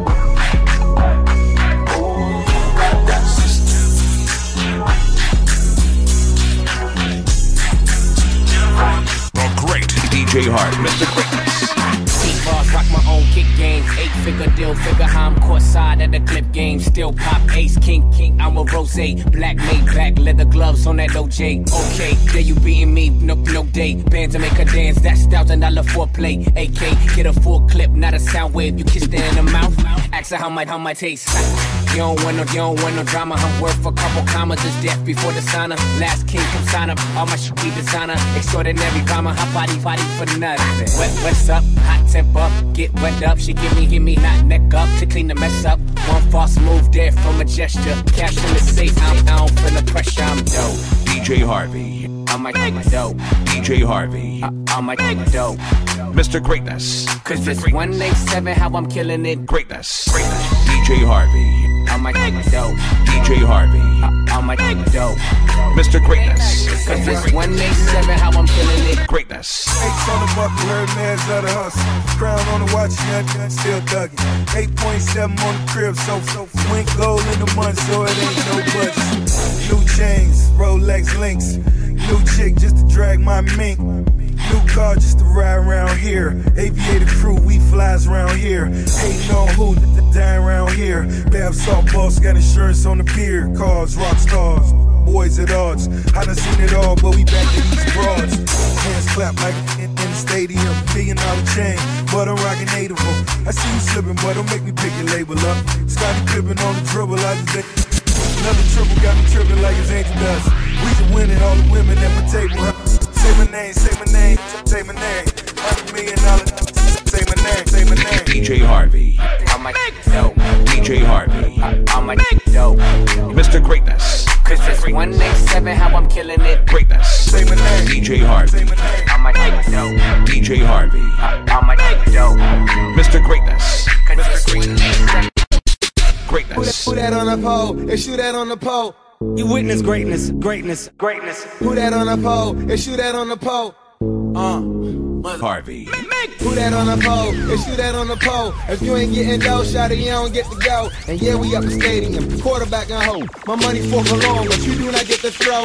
The great DJ Hart, Mr. Greatness. Bars, rock my own kick game. 8-figure deal, figure how I'm courtside at the clip game. Still pop ace, king. I'm a rose, black made back, leather gloves on that OJ. Okay, there you beating me, no day. Band to make her dance, that's $1,000 foreplay. AK, get a full clip, not a sound wave. You kissed her in the mouth, ask her how my taste. You don't want no drama. I'm worth a couple commas. Is death before the sauna. Last king, come sign up. All my shit be designer. Extraordinary drama. Hot body for nothing. What's up? Hot temper. Get wet up. She give me not neck up to clean the mess up. One false move there from a gesture. Cash in the safe. I don't feel the pressure. I'm dope. DJ Harvey. I'm like dope. DJ Harvey. I'm like dope. Mr. Greatness. Cause it's 187 how I'm killing it. Greatness. DJ Harvey. I'm like dope. DJ Harvey. I'm like dope. Mr. Greatness. Cause it's 187 how I'm killing it. Greatness. 8 on the buckle, her man's of the hustle. Crown on the watch, young, still thugging. 8.7 on the crib, so wink gold in the month, so it ain't no budget. New chains, Rolex links. New chick just to drag my mink. New car just to ride around here. Aviator crew, we flies around here. Hating on who, dying around here. Bath salt boss, got insurance on the pier. Cars, rock stars, boys at odds. I done seen it all, but we back to these broads. Hands clap like in the stadium. $1 billion chain, but I'm rocking 8 of them. I see you slipping, boy, don't make me pick your label up. Scottie Pippen on the dribble, I just Another triple got me tripping like it's angel dust. We just winning all the women at my table. Say my name, say my name, say my name. $100 million. Say my name, say my name. DJ Harvey. I'm a dope. DJ Harvey. I'm a dope. Mr. Greatness. Chris is 187, how I'm killing it. Greatness. Say my name. DJ Harvey. I'm a dope. DJ Harvey. I'm a dope. Mr. Greatness. Greatness. Who that on the pole? And shoot that on the pole. You witness greatness, greatness, greatness. Who that on the pole? And shoot that on the pole. Harvey. Who that on the pole? And shoot that on the pole. If you ain't getting dough, shot it, you don't get to go. And yeah, we up the stadium, quarterback and hoe. My money for long, but you do not get to throw.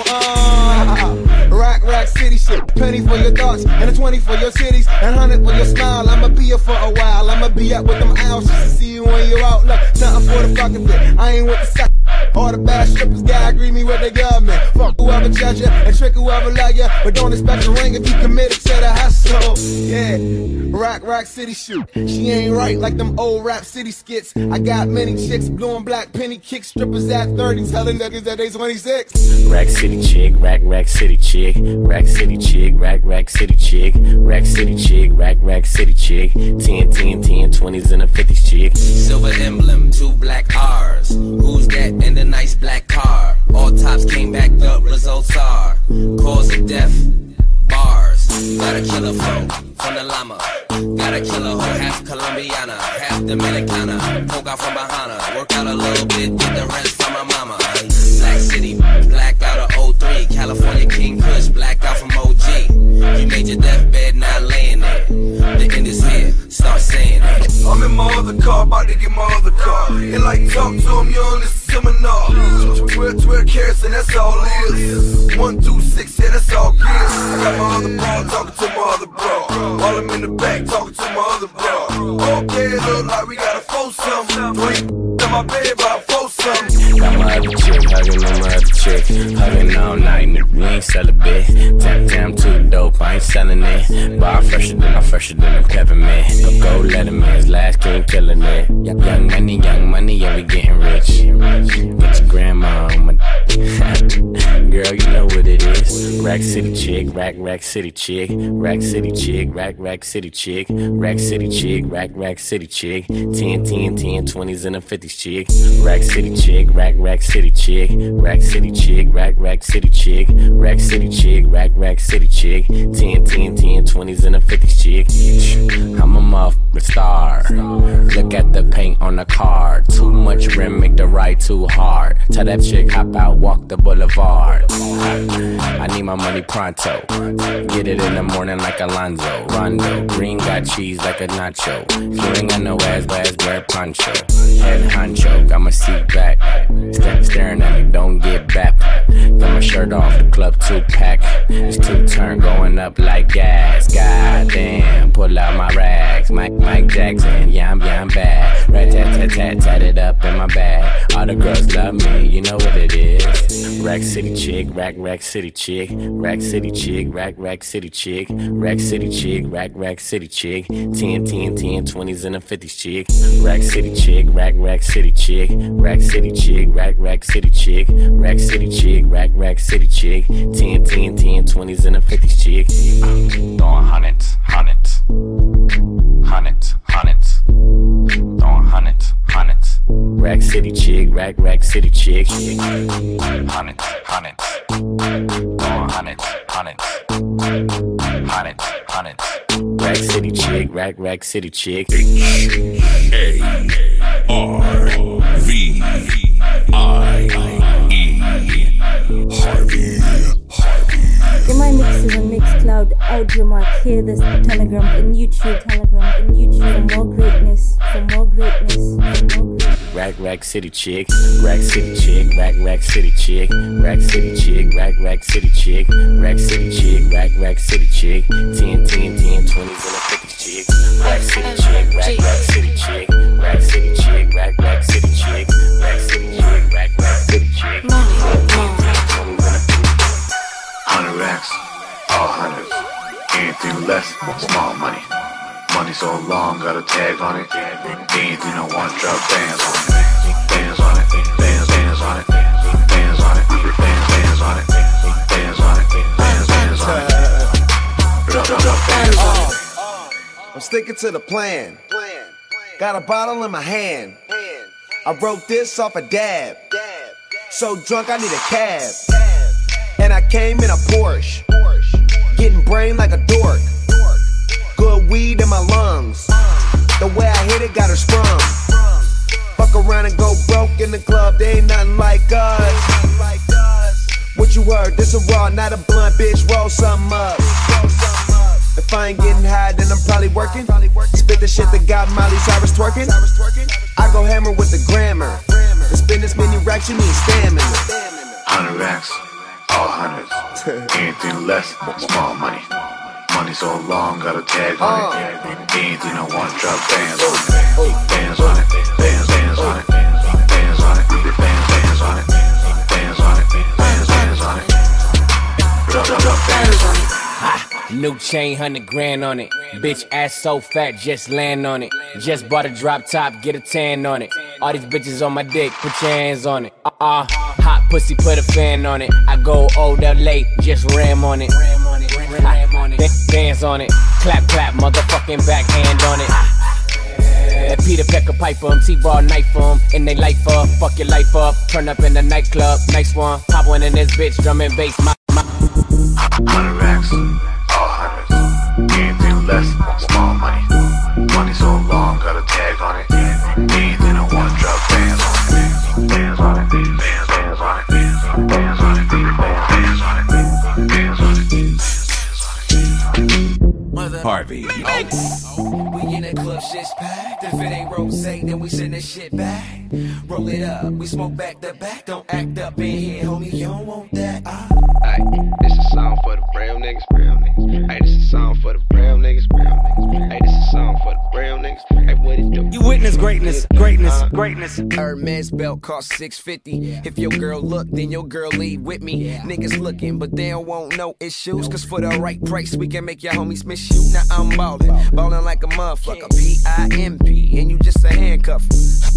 Rock city shit. Penny for your thoughts, and a 20 for your cities, and 100 for your smile. I'ma be here for a while. I'ma be up with them owls just to see you when you're out. Look, something for the fucking fit. I ain't with the suck. All the bad strippers gotta agree me with the government. Fuck whoever judge ya and trick whoever love ya, but don't expect a ring if you committed to the hustle. Yeah, rock city shoot. She ain't right like them old rap city skits. I got many chicks blowing black penny kicks, strippers at 30, telling niggas that they 26. Rack city chick, rack city chick, rack city chick, rack city chick, rack city chick, rack city chick, 10, 20s and a 50s chick. Silver emblem, 2 black R's. Who's that in the nice black car? All tops came back up, results are cause of death, bars. Got a killer flow from the llama. Got a killer hoe, half Colombiana, half Dominicana. Poke out from behind her, work out a little bit, get the rest from my mama. Black City, black out of 03, California King Kush, black out from OG. You made your deathbed, not laying there. The end is here, start saying it. I'm in my other car, about to get my other car. And like talk to him, you on this seminar. 12 carats and that's all it is. 1 through 6, yeah, that's all good. I got my other bro talking to my other bro. While I'm in the back talking to my other bro. Okay, it look like we got a foursome. 3 in my bed, about foursome. Got my other chick, hugging on my other chick, hugging all night, nigga, we ain't sell a bit. Damn too dope, I ain't selling it. But I'm fresher than a peppermint. Go let him in, his last king killing it. Young money, yeah, we getting rich. Get your grandma on my girl, you know what it is. Rack city chick, rack city chick, rack city chick, rack city chick, rack city chick, rack city chick, 10, 20s and a 50s chick. Rack city chick, rack city chick, rack city chick, rack city chick, rack city chick, rack city chick, 10, 20s and a 50s chick. I'm a motherfucking star. Look at the paint on the car. Too much rim, make the ride too hard. Tell that chick hop out, walk the boulevard. I need my money pronto. Get it in the morning like Alonzo. Rondo, green got cheese like a nacho. You ain't got no ass, wear poncho. Head honcho, got my seat back. Staring at me, don't get back. Got my shirt off, the club 2-pack. It's 2-turn going up like gas. Goddamn, pull out my rags. Mike Jackson, yeah I'm bad. Rat-tat-tat-tat it up in my bag. All the girls love me, you know what it is. Rack city chick, rack city chick, rack city chick, rack city chick, rack city chick, rack city chick, 10, 20s and a 50s chick. Rack city chick, rack city chick, rack city chick, rack city chick, rack city chick, rack city chick, 10, 20s and a 50s chick. Throwing hundreds. Throwing hundreds. Rack city chick, rack city chick. Hundreds. Throwing hundreds. Rack city chick, rack city chick. Harvey. In my mixes on Mixcloud, Audiomark, hear this, Telegram and YouTube, for more greatness. Rack city chick, rack city chick, rack city chick, rack city chick, rack city chick, rack city chick, rack city chick, 10, 20s and a 50s chick. Rack city chick, rack city chick, rack city chick, rack city chick, rack city chick, rack city chick. 100 racks, all hundreds. Anything less, small money. Money so long, got a tag on it. Anything I want, drop bands on it. Bands on it. to the plan. Got a bottle in my hand. I wrote this off a dab. So drunk I need a cab. And I came in a Porsche. Getting brain like a dork. Good weed in my lungs. The way I hit it got her sprung. Fuck around and go broke in the club. They ain't nothing like us. What you heard? This a raw, not a blunt, bitch. Roll something up. If I ain't getting high, then I'm probably working. Spit the shit that got Miley Cyrus twerking. I go hammer with the grammar. To spin this many racks, you need stamina. 100 racks, all hundreds. Anything less, small money. Money so long, got a tag on it. Anything I want, drop bands on it. Bands on it, bands on it. Bands on it, bands on it. Bands on it, bands on it. Drop bands on it. New chain, 100 grand on it. Bitch ass so fat, just land on it. Just bought a drop top, get a tan on it. All these bitches on my dick, put your hands on it. Hot pussy, put a fan on it. I go old up late, just ram on it. Dance on it. Clap, clap, motherfucking backhand on it. That Peter Pecker pipe 'em, T-ball knife 'em, and they life up, fuck your life up. Turn up in the nightclub, nice one. Pop one in this bitch, drum and bass. 100 racks, all hundreds. Anything less, small money. Money so long, got a tag on it. Anything I want, drop bands on it. Bands on it, bands on it. Bands on it, bands on it. Bands on it. Harvey. We in the club, shit's packed. If it ain't rosé, then we send that shit back. Roll it up, we smoke back to back. Don't act up in here, homie, you don't want that. Ayy, this a song for the real niggas, real niggas. Ayy, this a song for the real niggas, real niggas. Ayy, this a song for the real niggas. Ayy, what it do? You witness greatness, greatness, greatness. Hermes belt cost $650. If your girl look, then your girl leave with me. Niggas looking, but they don't want no issues. Cause for the right price, we can make your homies miss you. Now I'm ballin' like a motherfucker. PIMP, and you just a handcuffer.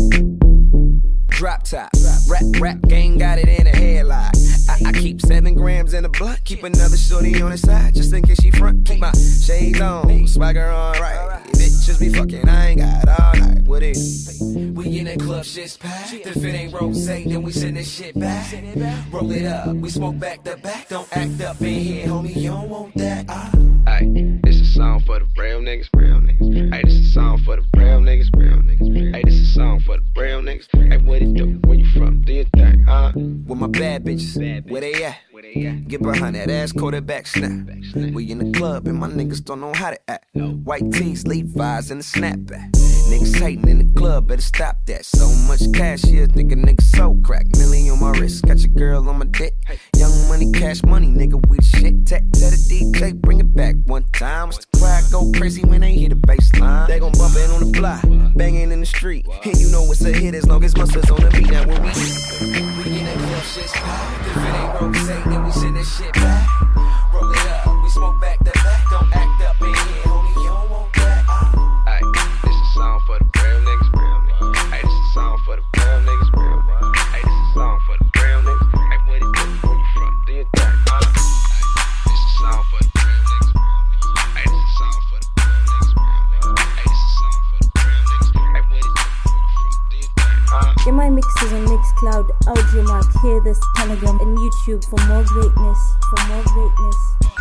Drop top, rap gang got it in a headlock. I keep 7 grams in a blunt, keep another shorty on the side, just in case she front. Keep my shades on, swagger on right. Bitches be fucking, I ain't got all night. What is? We in the club, shit's packed. If it ain't rosé, then we send this shit back. Roll it up, we smoke back to back. Don't act up in here, homie, you don't want that. Ayy, this a song for the real niggas, real niggas. Ayy, this a song for the real niggas, real niggas. Ayy, this a song for the real niggas. Ayy, what it do? Where you from? Do your thing, huh? With my bad bitches, where they at? Get behind that ass, quarterback snap. We in the club and my niggas don't know how to act. White tees, Levi's, and a snapback. Niggas hating in the club, better stop that. So much cash here, think a nigga so crack. Millie on my wrist, got your girl on my dick. Young money, cash money, nigga, we the shit. Tell the DJ, bring it back one time. Watch the crowd go crazy when they hear the bass line. They gon' bump it on the block, banging in the street. And you know it's a hit as long as mustard's on the beat. Now when we in that club, shit's packed. If it ain't rosé, then we send that shit back. Roll it up, we smoke back to back. Don't act up in here, homie, you don't want that. Ayy, this a song for the real niggas, real niggas. Ayy, this a song for the real niggas, real niggas. Ayy, this a song for the real niggas. Ayy, what it do? Where you from? Do your thing, huh? This a song for the real niggas, real niggas. Ayy, this a song for the real niggas, real niggas. Ayy, this a song for the real niggas. Ayy, what it do? Where you from? Do your thing, huh? Get my mixes on Mixcloud, Audiomark, hear this, Telegram, and YouTube for more greatness, for more greatness.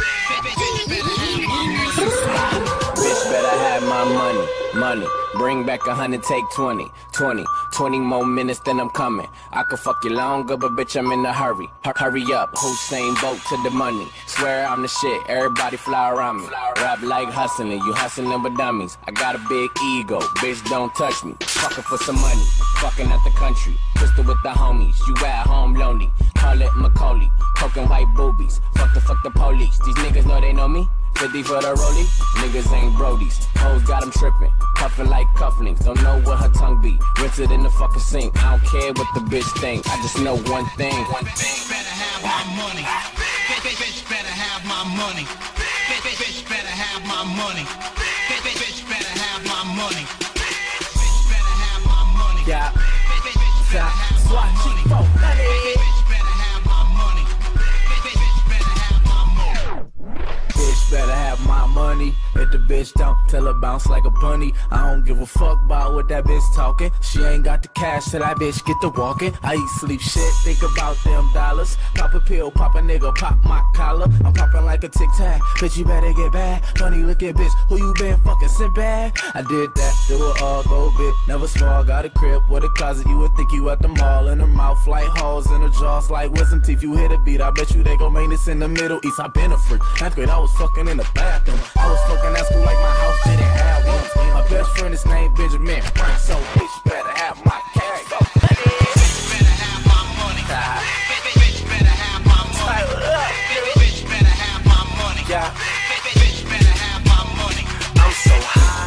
Bitch better have my money. Bring back 100, take 20 more minutes, then I'm coming. I could fuck you longer, but bitch, I'm in a hurry. Hurry up, Hussein Bolt to the money. Swear I'm the shit, everybody fly around me. Rap like hustling, you hustling with dummies. I got a big ego, bitch, don't touch me. Fucking for some money, fucking at the country. Pistol with the homies, you at home lonely. Call it Macaulay, poking white boobies. Fuck the police, these niggas know they know me. 50 for the rollie, niggas ain't brodies. Hoes got them trippin', puffin' like cufflinks. Don't know what her tongue be, rinse it in the fucking sink. I don't care what the bitch think, I just know one thing. Bitch better have my money. Bitch better have my money. Bitch better have my money. Bitch better have my money. Bitch better have my money. Yeah. Bitch better have my money. Bitch better have my money. Bitch better have my money. Bitch better have my money. If the bitch don't tell her bounce like a bunny. I don't give a fuck about what that bitch talking. She ain't got the cash till that bitch get to walking. I eat, sleep, shit, think about them dollars. Pop a pill, pop a nigga, pop my collar. I'm popping like a tic-tac, bitch, you better get back. Funny looking bitch, who you been fucking sent back? I did that, do it all, go big, never small. Got a crib with a closet, you would think you at the mall. In her mouth like holes, in her jaws like wisdom teeth. You hit a beat, I bet you they gon' make this in the Middle East. I been a freak, 9th grade I was fucking in the bathroom. I was fucking at school like my house didn't have one. My best friend is named Benjamin Frank, so bitch better have my cash. So bitch better have my money. Bitch better have my money. Bitch better have my money. Yeah. Bitch better have my money. I'm so high.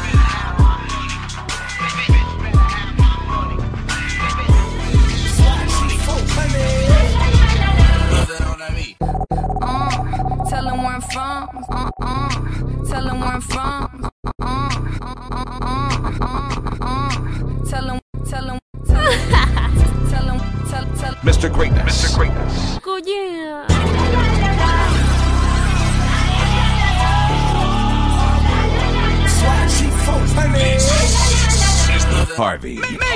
Tell them where I'm from. Tell them where I'm from. Tell them. Mr. Greatness. Mr. Greatness. Cô yeah. Harvey.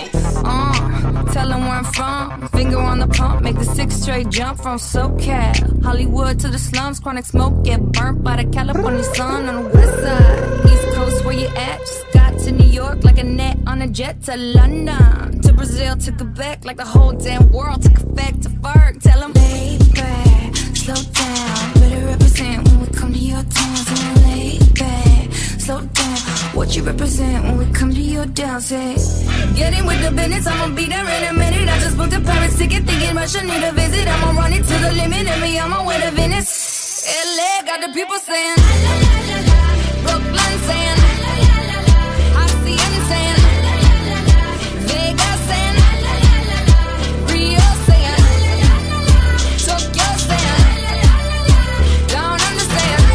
Tell them where I'm from. Finger on the pump, make the 6 straight jump from SoCal. Hollywood to the slums, chronic smoke, get burnt by the California sun on the west side. East Coast, where you at? Just got to New York like a net on a jet to London. To Brazil, to Quebec, like the whole damn world took effect to Ferg. Tell them, lay back, slow down. Better represent when we come to your town. So lay back, slow down. What you represent when we come to your dance? Get in with the business, I'ma be there in a minute. I just booked a Paris ticket, thinking Russia need a visit. I'ma run it to the limit and be on my way to Venice. LA got the people saying, Brooklyn saying, Hacienda saying, Vegas saying, Rio saying, Tokyo saying, Down Under saying,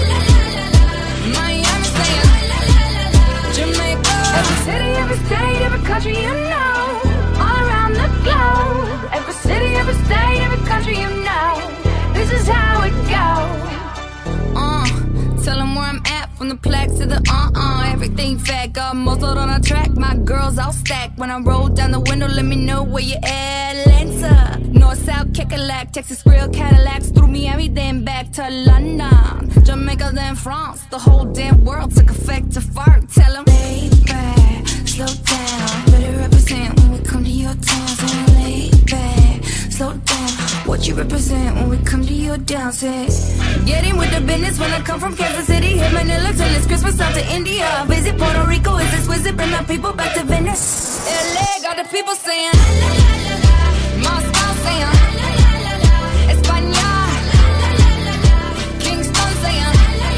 Miami saying, Jamaica. Every city, every state, every country you know, all around the globe. Every city, every state, every country you know, this is how it goes. Tell them where I'm at, from the plaques to the everything fat, got muzzled on a track. My girls all stacked. When I roll down the window, let me know where you at. Atlanta, North, South, Kekalak, Texas, Grill, Cadillacs, through Miami, then back to London, Jamaica, then France. The whole damn world took effect to fart. Tell them, lay back, slow down. Better represent when we come to your town. So lay back, slow down. What you represent when we come to your dance? Get in with the business when I come from Kansas City. Hit Manila till it's Christmas, out to India. Visit Puerto Rico, is this wizard? Bring my people back to Venice. LA got the people saying, Moscow saying, España, Kingston saying,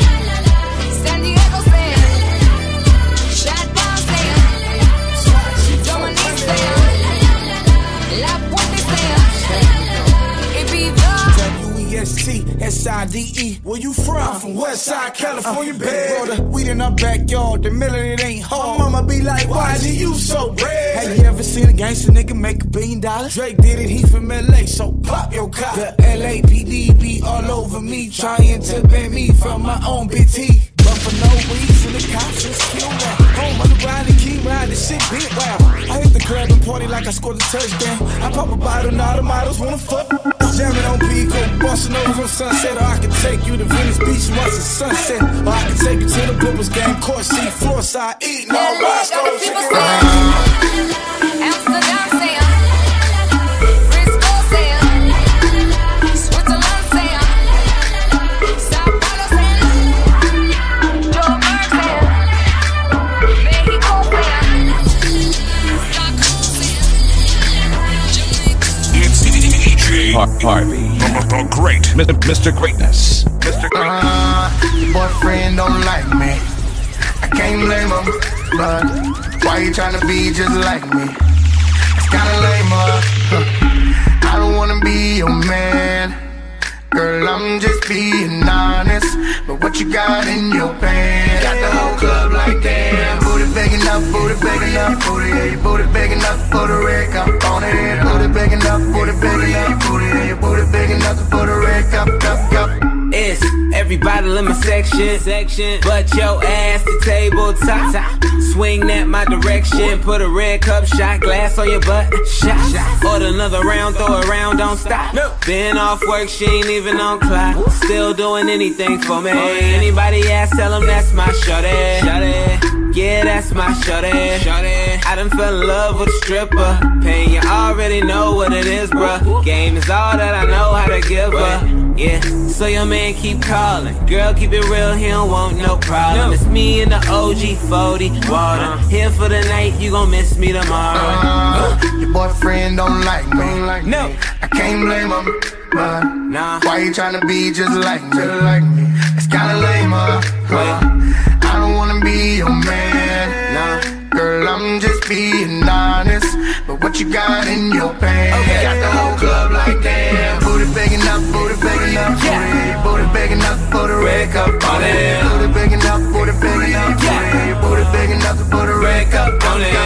San Diego saying, Shutdown saying, Dominique saying, La Puente saying, W-E-S-T-S-I-D-E. Where you from? I'm from Westside, California, baby. The weed in our backyard, the million it ain't hard. My mama be like, why is you so red? Have you ever seen a gangster nigga make $1 billion? Drake did it, he from LA, so pop your cop. The LAPD be all over me, trying to ban me from my own BT. But for no reason, the cops just kill that. Home on the ride and keep riding, shit big wow. I hit the club and party like I scored a touchdown. I pop a bottle, now the models wanna fuck. Jamming on Pico, bustin' nose on Sunset. Or I can take you to Venice Beach and watch the sunset. Or I can take you to the Clippers game, court seat, floor side, eating all Roscoe chicken. Amsterdam saying, Frisco saying, Switzerland saying, Sao Paulo saying, Joburg saying, Mexico saying, Stockholm saying, It's DJ Harvey. The Great. Mr. Greatness. Mr. Greatness. Your boyfriend don't like me. I can't blame him, but why you tryna be just like me? It's kinda lame, I don't wanna be your man. Girl, I'm just being honest. But what you got in your pants? Got the whole club like damn. Booty big enough, booty big enough, booty, yeah, your booty big enough for the red cup on it. Booty big enough, booty big enough, booty, yeah, your booty big enough for the red cup, cup, cup. It's everybody model in my section. But your ass to tabletop. Swing that my direction. Put a red cup shot glass on your butt. Shot. Order another round, throw it round, don't stop. Been off work, she ain't even on clock. Still doing anything for me. Anybody ask, tell them that's my shorty. Yeah, that's my shorty. I done fell in love with a stripper. Pain, you already know what it is, bruh. Game is all that I know how to give her. Yeah, so your man keep calling. Girl, keep it real, he don't want no problem. It's me and the OG 40 water. Here for the night, you gon' miss me tomorrow. Your boyfriend don't like me. No, I can't blame him. Why you tryna be just like me? It's kinda lame, I don't wanna be your man. Girl, I'm just being honest. But what you got in your pants? Got the whole club like damn. Booty big enough, yeah. Booty big enough for the red cup on it. Booty big enough, yeah. Booty big enough to put a red cup on it.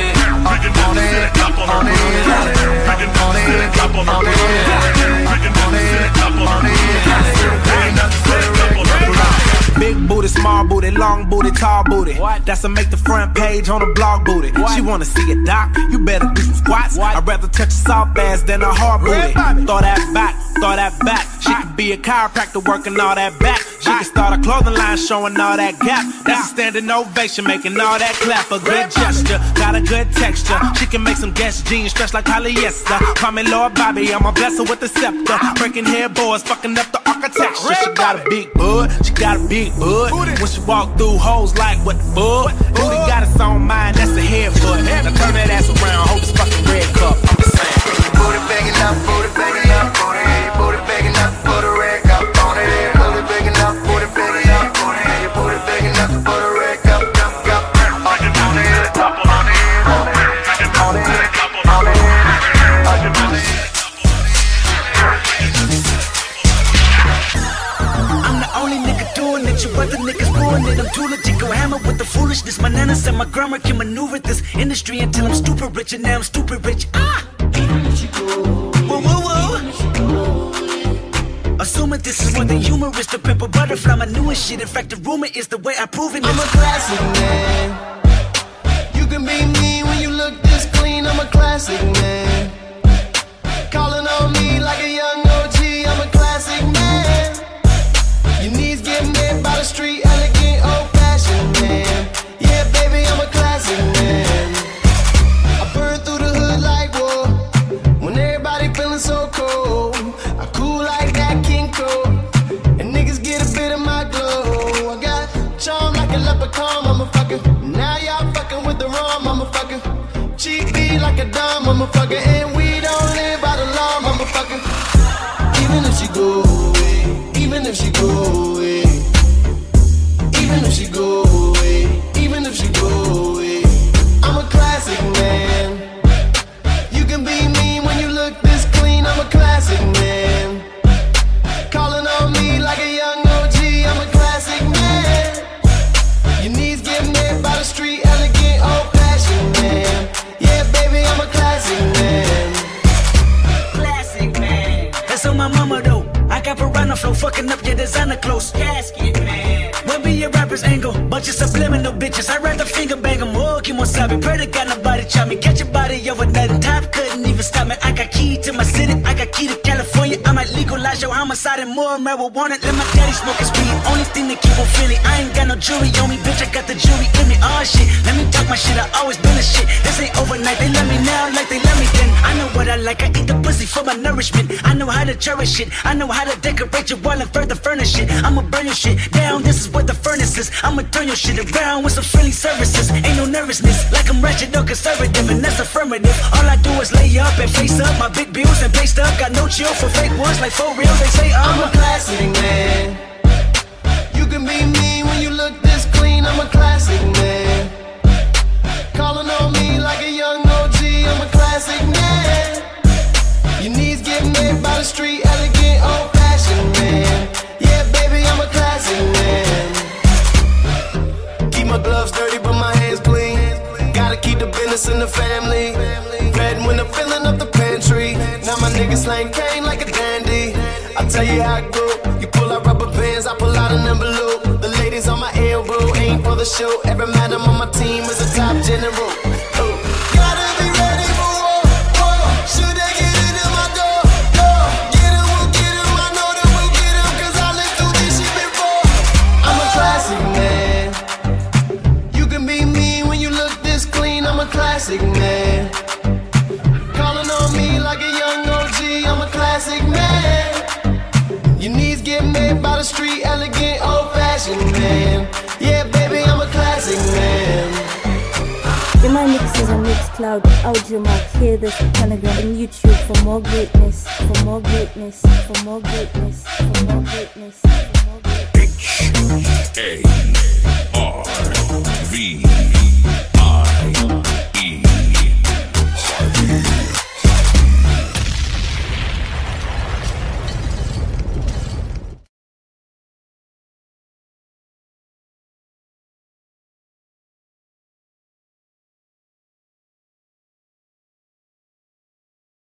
Big booty, small booty, long booty, tall booty. That's to make the front page on a blog booty. She wanna see it, doc, you better do some squats. I'd rather touch a soft ass than a hard booty. Throw that back. She could be a chiropractor working all that back. She can start a clothing line showing all that gap. That's a standing ovation, making all that clap. A good gesture, got a good texture. She can make some Guess jeans stretch like polyester. Call me Lord Bobby, I'm a blesser with the scepter. Breaking headboards, fucking up the architecture. She got a big bud, when she walk through hoes like what the bud. Booty got its own mind, that's the headbutt. Now turn that ass around, hold this fucking red cup. I'm just saying. Booty big enough, booty big enough, booty big enough for the red cup on it. Booty big enough, booty big enough, booty big enough for the red cup. You other niggas ruin it. I'm too legit, go hammer with the foolishness. My nana said my grammar can maneuver this industry until I'm stupid rich, and now I'm stupid rich. Whoa, whoa, whoa. Assuming this is more than humorous, the pimple butterfly, my newest shit. In fact, the rumor is the way I prove it. I'm a classic man. You can be mean when you look this clean. I'm a classic man. Calling on me like a young OG. I'm a classic man. Your knees get made by the street, elegant, old-fashioned man. Yeah, baby, I'm a classic man. I burn through the hood like war. When everybody feeling so cold, I cool like that King Cole. And niggas get a bit of my glow. I got charm like a leprechaun, motherfucker. Now y'all fucking with the wrong, motherfucker. Cheap beat like a dumb, motherfucker. And we don't live by the law, motherfucker. Even if she go away, even if she go away, even if she go away, even if she go away, I'm a classic man. You can be mean when you look this clean. I'm a classic man. Calling on me like a young OG. I'm a classic man. Your knees get made by the street, elegant, old-fashioned man. Yeah, baby, I'm a classic man. Classic man. That's on my mama though. I got piranha flow, fucking up your designer clothes. Casket man. What be your rapper's angle? Bunch of subliminal bitches. I'd rather finger bang them. Oh, Kimosabi. Pray to God nobody chop me. Catch your body over nothing. Top couldn't even stop me. I got key to my city. I got key to California. I might legalize your homicide and more marijuana. Let my daddy smoke his weed. Only thing that keep on feeling. I ain't got no jewelry on me, bitch. I got the jewelry in me. Oh shit. Let me talk my shit. I always been a shit. This ain't overnight. They love me now like they love me then. I know what I like. I eat the pussy for my nourishment. I know how to cherish it. I know how to decorate your wall and further furnish it. I'ma burn your shit down. This is what the furnace is. I'ma turn your shit around with some friendly services. Ain't no nervousness. Like I'm ratchet or conservative, and that's affirmative. All I do is lay up and face up my big bills and pay stuff. Got no chill for fake ones like for real. They say I'm a classic man. You can be mean when you look this clean. I'm a classic man. Calling on me like a young OG. I'm a classic man. Your knees get made by the street, elegant, old-fashioned man. Yeah, baby, I'm a classic man. Keep my gloves dirty, but my hands clean. Gotta keep the business in the family. Red when I'm filling up the pantry. Now my niggas slang cane like a dandy. I'll tell you how it go. You pull out rubber bands, I pull out an envelope. the show. Every madam on my team is a top general. Oh. Gotta be ready for war. Should they get it in my door? Get him, we'll get him. I know that we'll get him, cause I lived through this shit before. I'm a classic man. You can be mean when you look this clean. I'm a classic man. Calling on me like a young OG. I'm a classic man. Your knees get made by the street, elegant, old-fashioned man. Yeah, baby, I'm a classic man. Get my mixes on Mixcloud, Audiomack, hear this, Telegram and YouTube for more greatness, for more greatness, for more greatness, for more greatness, for more greatness. H-A